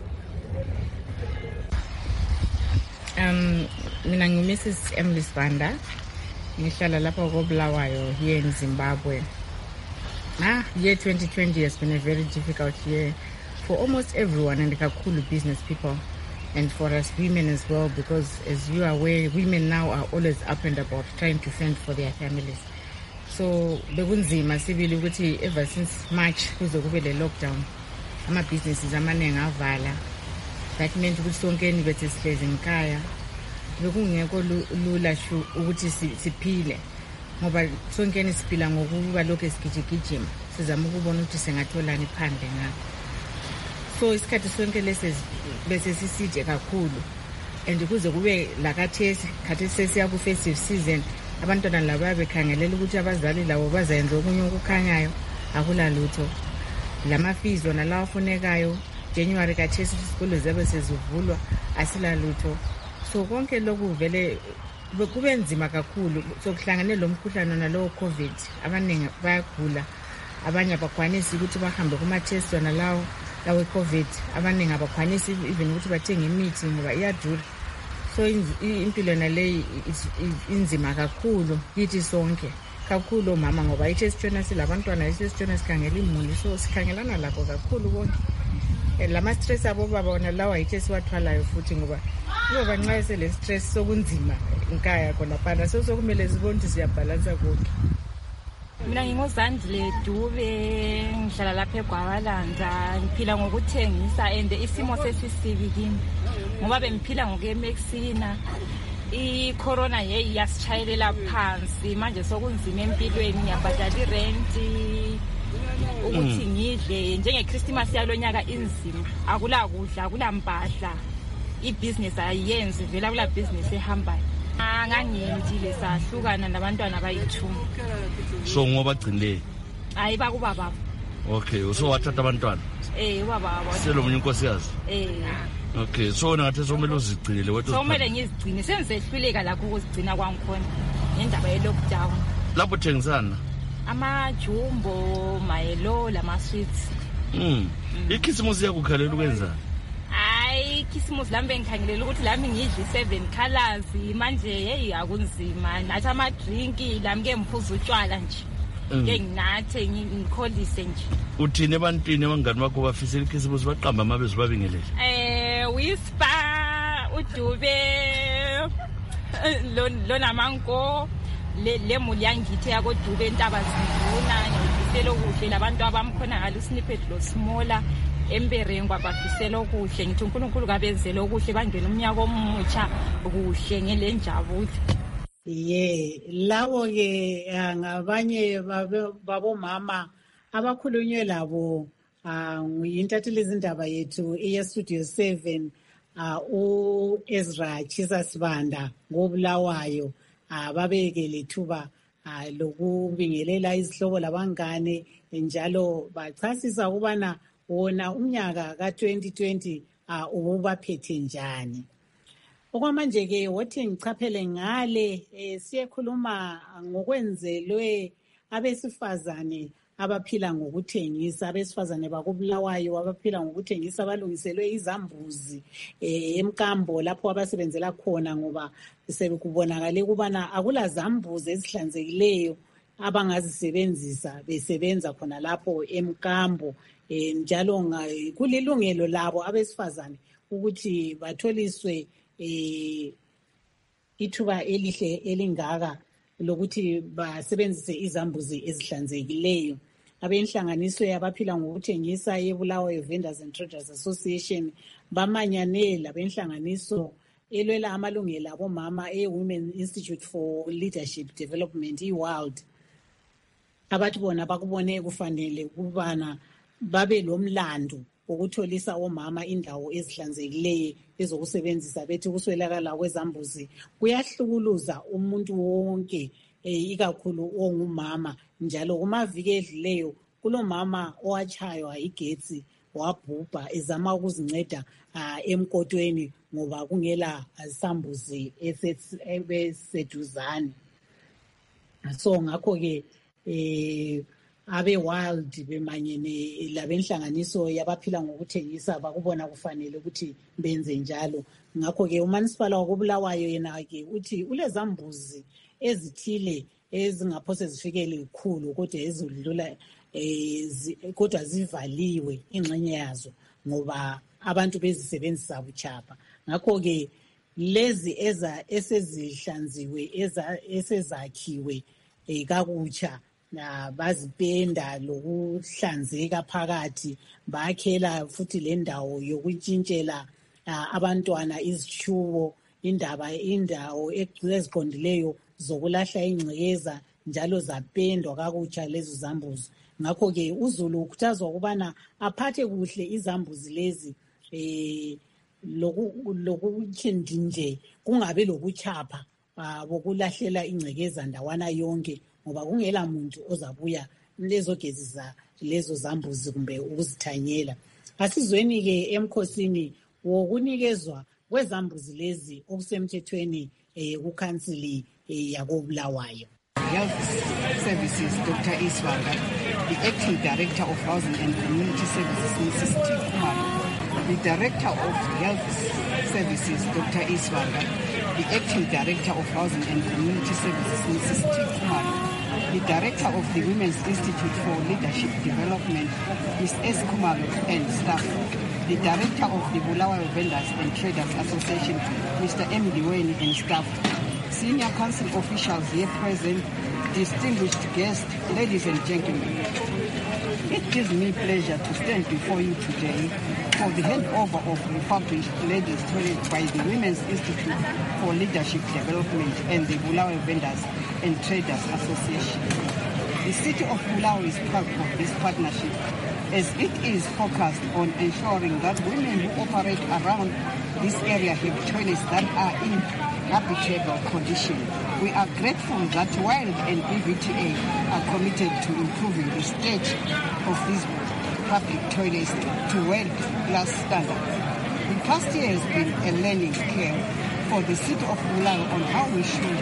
Um mina ngi Missus Emily Sibanda ngihlala lapha koBulawayo here in Zimbabwe. Ah, year twenty twenty has been a very difficult year for almost everyone and kakhulu business people and for us women as well, because as you are aware, women now are always up and about trying to fend for their families. So bekunzima sibili ukuthi ever since March kuze kube le lockdown ama businesses amaningi avala. That meant ukuthi sonke ni bethe sihlezi ekhaya bekungekho lula shu ukuthi siphile ngoba sonke ni siphila ngokuba lokho esigijigijima sizama ukubona ukuthi singatholani phandle ngakho. So isikhathi sonke lesi bese sisije kakhulu and kuze kube lakathesi khathi sesiya ku festive season abantwana laba bekhangelela ukuthi abazali labo bazenza okunye okukhanyayo akula lutho. Lama fees wona lawo funekayo January kathesi isikole zabe sezivulwa asila lutho. So konke lokhu vele kube nzima kakhulu sokuhlangane lo mkhuhlane nalowo COVID abaningi bayagula abanye abakwanisi ukuthi bahambe kuma test wona lawo lawo COVID abaningi abakwanisi even ukuthi bathenge imithi ngoba iyadura. So impilo nale inzima kakhulu yithi sonke kakhulu mama ngoba ithi sitshona silabantwana ithi sitshona sikhangela imuli so sikhangelana lapho kakhulu konke. Lama stress abo baba wona lawa yithi siwathwalayo futhi ngoba ngoba nxa sele stress sokunzima nkaya khona phana so sokumele sibone ukuthi siyabalansa konke. Mina ngingozandile Dube ngihlala lapha eGwabalanda ngiphila ngokuthengisa and isimo sesisibi kimi ngoba bengiphila ngokemexina I corona yeyi yasichayelela phansi manje sokunzima empilweni ngiyabhadala irent ukuthi ngidle njenge Christmas yalonyaka inzima akula kudla akula mpahla ibusiness ayenzi vela kula business ehambayo angangiyendile sahlukana nabantwana bayithu. So ngoba gcinde hayi bakuba baba. Okay so wathatha abantwana eh baba baba selo munye inkosikazi eh. Okay so ngathi somele uzigcine wethu so kumele ngizigcine sengisehluleka lakho ukuzigcina kwangikhona indaba ye lockdown lapho thengisana ama jumbo mayelo lama sweets. Mm. Ikhisimusi yakukhalela ukwenza hayi ikhisimusi lambe ngikhangelela ukuthi lami ngidli seven colors manje hey akunzima nathi ama drink lami ke ngiphuza utshwala nje ke nginathe ngikholise nje. Uthini ebantwini abangani bakho bafisela ikhisimusi baqamba amabezo babingelele eh whisper uDube lo lo namanko le le muli yangithe yakodube entaba zinduna ngifisela okuhle labantu abamkhona ngalo snippet lo smaller emberengwa bafisela okuhle ngithi uNkulunkulu kabenzele okuhle bangena umnyaka omutsha kuhle ngelenjabulo. Ye lawo ke ngabanye babo mama abakhulunywe labo nguyintatheli izindaba yethu eya Studio seven u Ezra Chisasibanda ngobulawayo ababeke lethuba lokubingelela izihlobo labangane njalo bachasisa ukubana wona umnyaka ka twenty twenty ububaphethe njani. Okwamanje ke wothi ngichaphele ngale siyekhuluma ngokwenzelwe abesifazane abaphila ngokuthengisa abesifazane bakubulawayo abaphila ngokuthengisa balungiselwe izambuzi emkambo lapho abasebenzela khona ngoba sekubonakala ukubana akula zambuzi ezihlanzekileyo abangazisebenzisa besebenza khona lapho emkambo njalo kulilungelo labo abesifazane ukuthi batholiswe eh ithuba elihle elingaka lokuthi basebenzise izambuzi ezihlanzekileyo. Abenhlanganiso yabaphila ngokuthengisa yeBulawayo Vendors and Traders Association bamanyane labenhlanganiso elwela amalungelo abomama eWomen Institute for Leadership Development eWorld abathi bona bakubone kufanele kubana babe lomlando ukutholisa omama indawo ezihlanzekileyo ezokusebenzisa bethi kuswelakala kwezambuzi kuyahlukuluza umuntu wonke ikakhulu ongumama njalo kumaviki edlileyo kulomama owatshaywa igetsi wabhubha ezama ukuzinceda emkotweni ngoba kungela isambuzi ebeseduzane. So ngakho ke eh abe wild bemanyene labenhlanganiso yabaphila ngokuthengisa bakubona kufanele ukuthi benze njalo. Ngakho ke uManisipala wakubulawayo yena ke uthi ulezambuzi ezithile ezingaphose zifikele ikhulu kodwa ezidlula eh kodwa zivaliwe ingxenye yazo ngoba abantu bezisebenzisa buchapha. Ngakho-ke lezi eza esezihlanziwe esezakhiwe eh, kakutsha na bazipenda lokuhlanzeka phakathi, bakhela futhi le ndawo yokutshintshela uh, abantwana izitshubo, indaba indawo eziqondileyo zokulahla ingcekeza, njalo zapendwa kakutsha lezo zambuzi. Ngakho-ke uZulu ukhuthazwa ukubana aphathe kuhle izambuzi lezi eh lokuthi nje kungabe lokuchapha bokulahlela ingcekeza ndawana yonke, ngoba kungela muntu ozabuya lezogezisa lezo zambuzi kumbe ukuzithanyela. Asizweni ke emkhosini wokunikezwa kwezambuzi lezi okusemthethweni eh kukansili yakobulawayo. Health Services, Doctor Iswaga, the Acting Director of Housing and Community Services, Missus Steve Kumalo, the Director of Health Services, Doctor Iswaga, the Acting Director of Housing and Community Services, Missus Steve Kumalo, the Director of the Women's Institute for Leadership Development, Miz S. Kumalo, and staff, the Director of the Bulawayo Vendors and Traders Association, Mister M. Diweni, and staff, senior council officials here present, distinguished guests, ladies and gentlemen. It gives me pleasure to stand before you today for the handover of refurbished ladies' toilets by the Women's Institute for Leadership Development and the Bulawayo Vendors and Traders Association. The city of Bulawayo is proud of this partnership, as it is focused on ensuring that women who operate around this area have toilets that are in habitable condition. We are grateful that WILD and B V T A are committed to improving the state of these public toilets to world-class standards. The past year has been a learning curve for the city of Bulawayo on how we should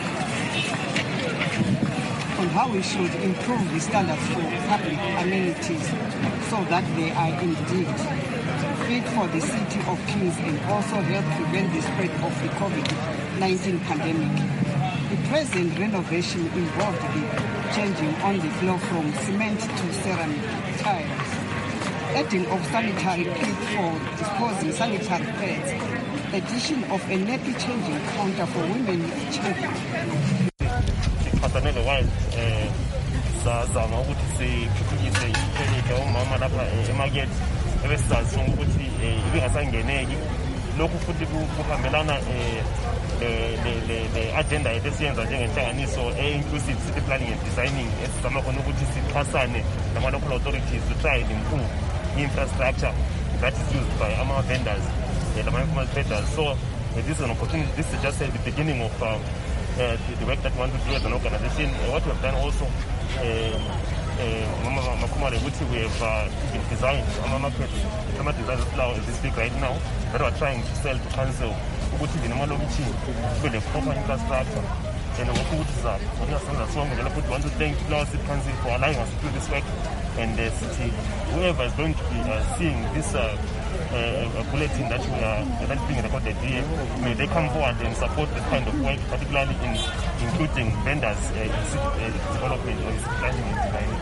on how we should improve the standards for public amenities so that they are indeed fit for the city of Kings and also help prevent the spread of the COVID nineteen pandemic. The present renovation involved the changing on the floor from cement to ceramic tiles, adding of sanitary pit for disposing sanitary pads, addition of a nappy changing counter for women with children. Pathanele Wild eh sazama ukuthi sikhuphukise ikliniki omama lapha emarket ebesazi ukuthi ibingasangeneki, lokhu futhi kuhambelana eh le le agenda yethu esiyenza njengenhlanganiso e-inclusive city planning and designing esizama khona ukuthi sixhasane nama-local authorities to try and improve infrastructure that is used by our vendors and our informal traders. So uh, this is an opportunity. This is just uh, the beginning of uh, uh, the, the work that we want to do as an organization. Uh, what we have done also, Mama uh, Makumare, which we have uh, been designed, our market, some designs of flower is this big right now that we are trying to sell to council, which is in the model which with a proper infrastructure. And we want to thank Flower City Council for allowing us to do this work. And the city, whoever is going to be uh, seeing this uh, uh, bulletin that we are that being recorded here, may they come forward and support this kind of work, particularly in including vendors uh, in city uh, development or in city planning and designing.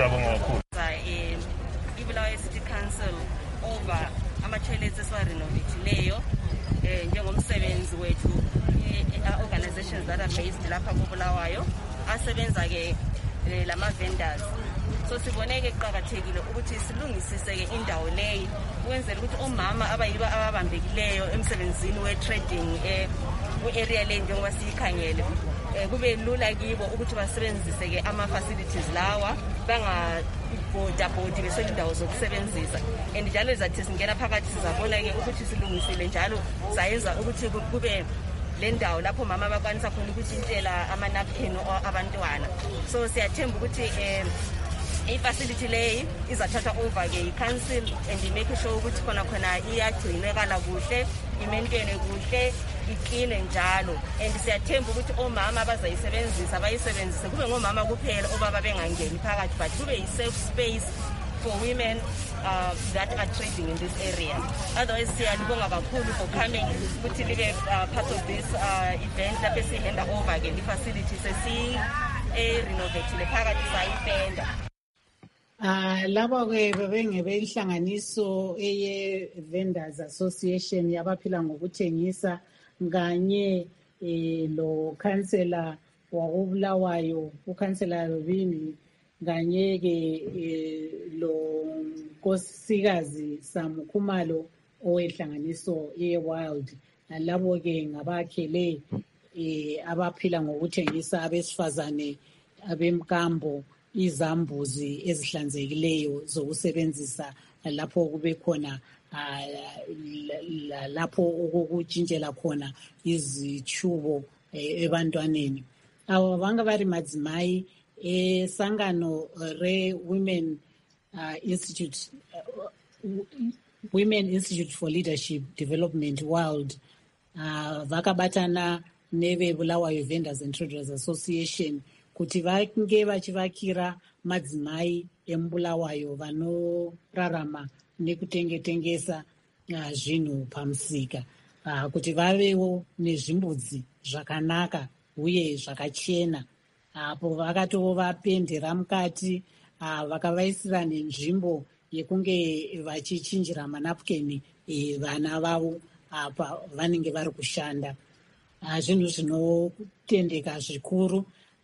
Ibulawayo City Council over ama-toilets esiwarenovateyo njengomsebenzi wethu organizations that are based lapha kuBulawayo asebenza-ke lama-vendors. So siboneke kuqakathekile ukuthi silungisise-ke indawo leyi ukwenzela ukuthi omama abayiba ababambekileyo emsebenzini we-trading ku-area leyi njengoba siyikhangele kube lula kibo ukuthi basebenzise-ke ama-facilities lawa bangabhodabhodi beswela indawo zokusebenzisa. And njalo zathi singena phakathi sizabona-ke ukuthi silungisile njalo sayenza ukuthi kube le ndawo lapho mama bakwanisa khona ukutshintshela ama-napkin abantwana. So siyathemba ukuthi um i-facility leyi izathatha over-ke i-council and make sure ukuthi khona khona iyagcinekala kuhle, imentene kuhle, ikline njalo. And siyathemba ukuthi omama abazayisebenzisa bayisebenzise kube ngomama kuphela obaba bengangeni phakathi, but kube yi-safe space for women uh, that are trading in this area. Otherwise, siyalibonga kakhulu for coming ukuthi libe uh, part of this uh, event lapho sihanda over-ke i-facility sesi-renovate le phakathi sayipenda. Ah laba ke bebengebe inhlanganiso eye Vendors Association yabaphila ngokuthengisa kanye eh lo councillor wakubulawayo ukhansela Robini kanye ke lo nkosikazi Samkhumalo owehlanganiso ye Wild labo ke ngabakhele eh abaphila ngokuthengisa abesifazane abemkambo izambuzi ezihlanzekileyo zokusebenzisa lapho kube khona lapho ukutshintshela khona izichubo ebantwaneni. Abo banga bari madzimai esangano re Women uh, Institute uh, Women Institute for Leadership Development World uh, vakabatana neve Bulawayo Vendors and Traders Association kuti vange vachivakira madzimai emubulawayo vanorarama nekutengetengesa uh, zvinhu pamusika uh, kuti vavewo nezvimbudzi zvakanaka uye zvakachena. Apo vakatovapendera mukati uh, vakavaisira nenzvimbo yekunge vachichinjira manapukeni e, vana vavo apa vanenge vari kushanda. Uh, zvinhu zvinotendeka zvikuru.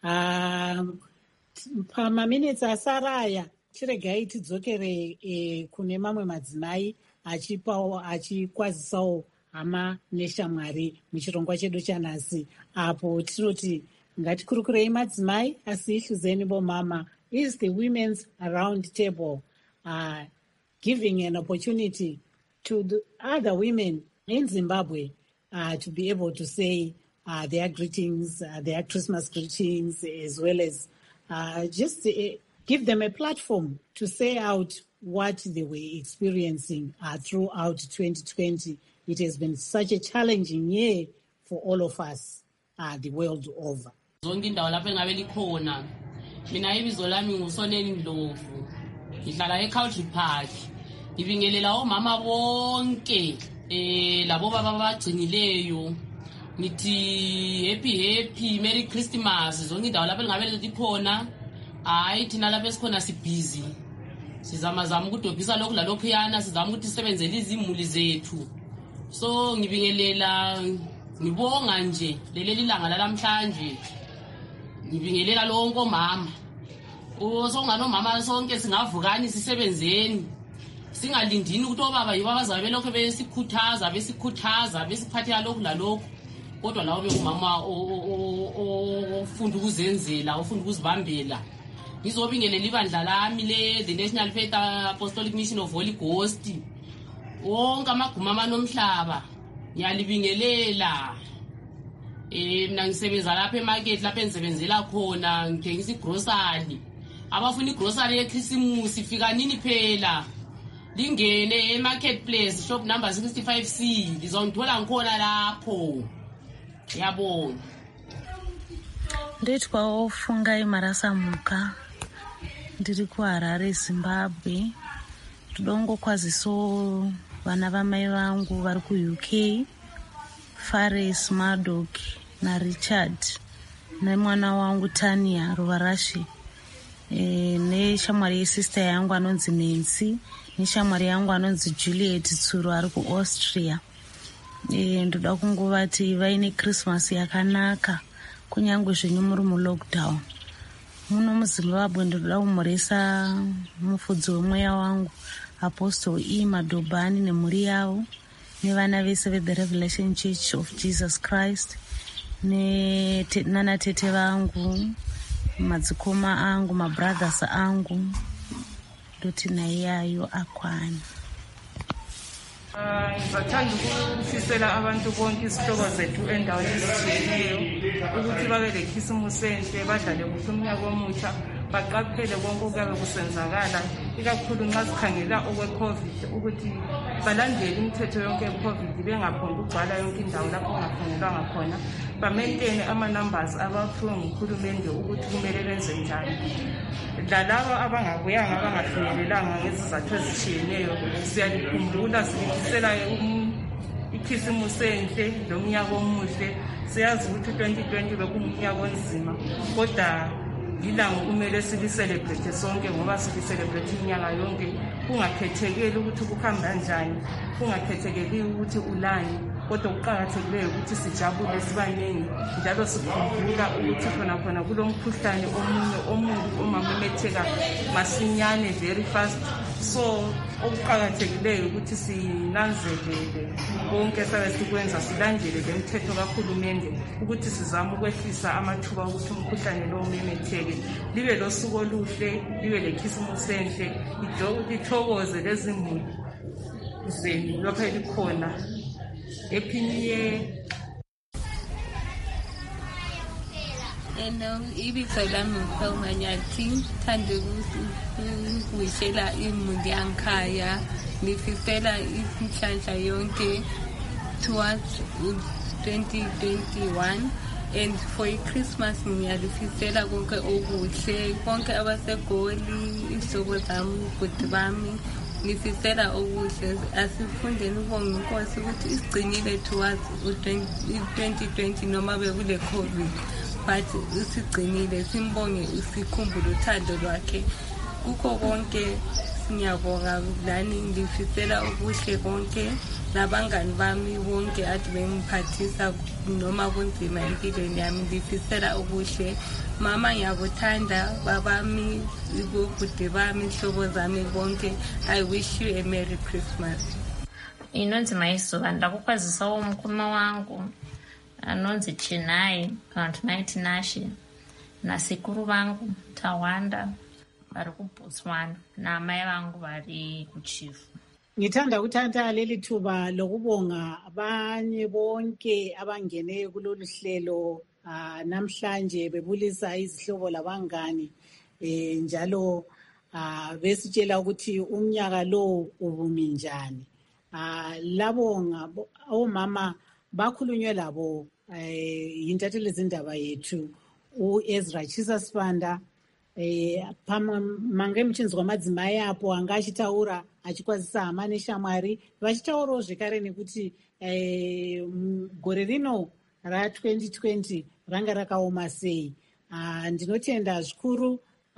Uh, pamaminitsi asaraya chiregai tidzokere e, kune mamwe madzimai achipawo achikwazisawo hama neshamwari muchirongwa chedu chanhasi, apo tinoti ngatikurukurei madzimai asi ihluzeni bomama is the Women's Round Table, uh, giving an opportunity to the other women in Zimbabwe uh, to be able to say uh, their greetings, uh, their Christmas greetings, as well as uh, just uh, give them a platform to say out what they were experiencing uh, throughout twenty twenty. It has been such a challenging year for all of us uh, the world over. Zonke indawo lapho engabe likhona mina ibizo lami ngusoneni Ndlovu ngihlala eCountry Park ngibingelela omama bonke eh labo baba bagcinileyo ngithi happy happy merry Christmas. Zonke indawo lapho engabe likhona hayi thina lapho esikhona si busy sizama zama ukudobhisa lokhu lalokhu yana sizama ukuthi sisebenzele izimuli zethu. So ngibingelela ngibonga nje leli lilanga lalamhlanje ngibingelela lonke omama osongano mama sonke singavukani sisebenzeni singalindini ukuthi obaba yibo abazabe belokho besikhuthaza besikhuthaza besiphathela lokhu lalokhu kodwa lawo bengumama ofunda ukuzenzela ofunda ukuzibambela. Ngizobingelela ibandla lami le the National Faith Apostolic Mission of Holy Ghost wonke amaguma nomhlaba ngiyalibingelela. Eh mina ngisebenza lapha emarket lapha engisebenzela khona ngithengisa igrocery. Abafuna igrocery yeChristmas ifika nini phela lingene emarketplace shop number sixty-five C lizongithola ngikhona lapho. Yabonga. Nditwa Ofungai Marasamuka ndiri kuHarare Zimbabwe. Tudongo kwaziso vana vamai vangu vari kuU K, Fares Madok na Richard nemwana wangu Tania Ruvarashi e, neshamwari yesister yangu anonzi Nancy neshamwari yangu anonzi Juliet Tsuru ari kuAustria. E, ndoda kunguvati vaine Christmas yakanaka kunyangwe zvenyu muri mulockdown. Muno muZimbabwe ndoda kumuresa mufudzi wemweya wangu Apostle E Madobani nemhuri yavo nevana vese veThe Revelation Church of Jesus Christ ne te, nana tete vangu madzikoma angu mabrothers angu ndoti naiyayo akwana. Ngizathanda ukufisela abantu bonke isihlobo zethu endaweni ezitshiyeneyo ukuthi babe lekhisimusi enhle badlale kuhle umnyaka omutsha baqaphele konke okuyabe kusenzakala ikakhulu nxa sikhangela okwe-COVID ukuthi balandele imithetho yonke ye-COVID bengaphonda ukugcwala yonke indawo lapho kungafanelwanga khona bamentene ama-numbers abaphiwe nguhulumende ukuthi kumele benze njani. Lalabo abangabuyanga abangafinyelelanga ngezizathu ezitshiyeneyo siyalikhumbula silifisela ikhisimusi enhle lomnyaka omuhle. Siyazi ukuthi twenty twenty bekungumnyaka onzima kodwa ilanga kumele silicelebrate sonke ngoba silicelebrate inyanga yonke, kungakhethekeli ukuthi kuhamba kanjani, kungakhethekeli ukuthi ulani, kodwa kuqakathekileyo ukuthi sijabule sibaningi njalo sikhumbula ukuthi khona khona kulomkhuhlane omunye omubi omamemetheka masinyane very fast. So okuqakathekileyo ukuthi sinanzelele konke sabe sikwenza, silandele le mthetho kahulumende ukuthi sizame ukwehlisa amathuba ukuthi umkhuhlane lo umemetheke. Libe losuku oluhle, libe lekhisimusi enhle, lithokoze lezimuli zenu lapha elikhona. Happy New Year. Hello, ibizo lami uPhawumanyathi, thanda ukuwishela imuli yankhaya, ngifisela inhlanhla yonke towards twenty twenty-one, and for Christmas ngiyalifisela konke okuhle, konke abaseGoli, isihlobo zami, ubhuti bami, ngifisela okuhle. Asifundeni ukubonga inkosi ukuthi isigcinile towards twenty twenty noma bekule COVID, but usigcinile. Simbonge, sikhumbule uthando lwakhe kukho konke. Ngiyabonga lani, ngifisela okuhle konke nabangani bami bonke ade bengiphathisa noma kunzima empilweni yami, ngifisela okuhle. Mama ngiyakuthanda, babami, ubhuti bami, ihlobo zami bonke. I wish you a Merry Christmas. Inonzi Mayisoka, ndakukwazisa umkhuma wangu anonzi Chinai County Nashi nasikuru vangu Tawanda vari kuBotswana namai vangu vari kuChifu. Ngithanda ukuthanda leli thuba lokubonga abanye bonke abangene kulolu hlelo uh, namhlanje bebulisa izihlobo labangani eh, njalo uh, besitshela ukuthi umnyaka lo ubumi njani. Uh, labo ngabo omama bakhulunywe labo eh, yintatheli zindaba yethu uEzra Chisasibanda eh mange mchinzi kwamadzimai apo anga achitaura achikwazisa hama neshamwari vachitaurawo zvekare nekuti eh gore rino ra twenty twenty ranga rakaoma sei. Ah, ndinotenda zvikuru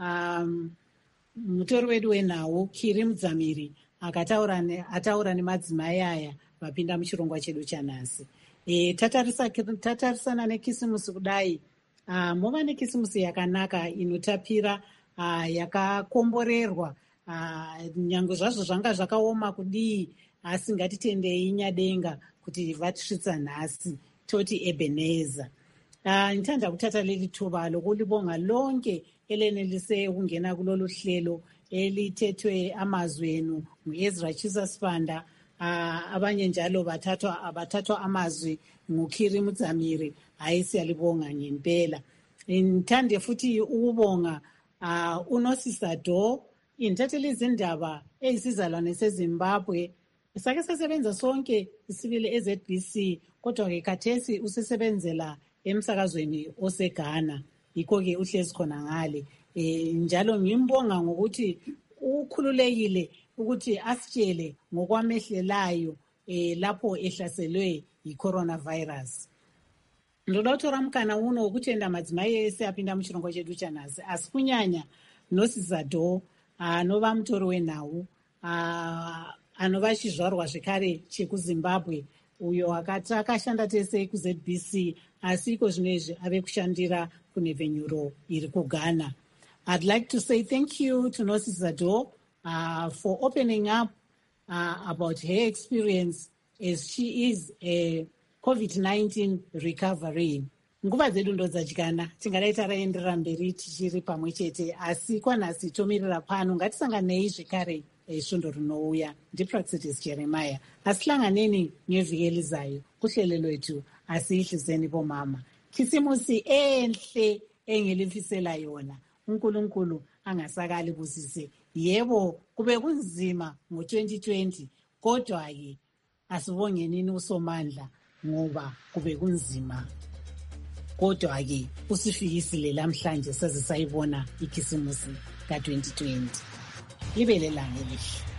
um, mutori wedu wenhau Kiri Mudzamiri akataura ataura nemadzimai aya vapinda muchirongwa chedu chanhasi. E, tatarisa tatarisana nekisimusi kudai. Uh, mova nekisimusi yakanaka inotapira uh, yakakomborerwa uh, nyange zvazvo zvanga zvakaoma kudii asi ngatitendei nyadenga kuti vatisvitsa nhasi toti Ebenezer. Uh, ndithanda kuthatha leli thuba lokulibonga lonke elenelise ukungena kulolu hlelo elithethwe amazwi enu nguEzra Chisasibanda, uh, abanye njalo bathathwa abathathwa amazwi nguKhiri Mudzamiri. Hayi siyalibonga ngempela. Ngithande futhi ukubonga uh, uNosisa Do, intatheli izindaba ezisizalwane seZimbabwe. Sake sesebenza sonke isibili eZ B C, kodwa ke khathesi usesebenzela emsakazweni oseGhana. Yikho ke uhlezi khona ngale. E, njalo ngimbonga ngokuthi ukhululekile ukuthi asitshele ngokwamehlelayo e, lapho ehlaselwe yi-coronavirus. Ndodatora mukana uno wokutenda madzimai ese apinda muchirongwa chedu chanhasi, asi kunyanya Nosisa Do anova mutori wenhau anova chizvarwa zvekare chekuZimbabwe uyo akati akashanda tese kuZ B C asi iko zvinezvi ave kushandira kunhepfenyuro iri kuGhana. I'd like to say thank you to Nosisa Do uh, for opening up uh, about her experience as she is a COVID nineteen recovery. Nguva dzedu ndo dzadyana, tingadai taraenderera mberi tichiri pamwe chete, asi kwanhasi tomirira pano. Ngatisanganei zvekare svondo rinouya. NdiPraxitis Jeremiah. Asihlanganeni ngevhiki elizayo kuhlelo lwethu asiyihlizeni bomama. Khisimusi enhle engelifisela yona. uNkulunkulu angasakali busise. Yebo kube kunzima ngo twenty twenty, kodwa ke asibongenini uSomandla ngoba kube kunzima, kodwa ke usifikisile lamhlanje saze sayibona ikhisimusi ka twenty twenty. Libe lelanga elihle.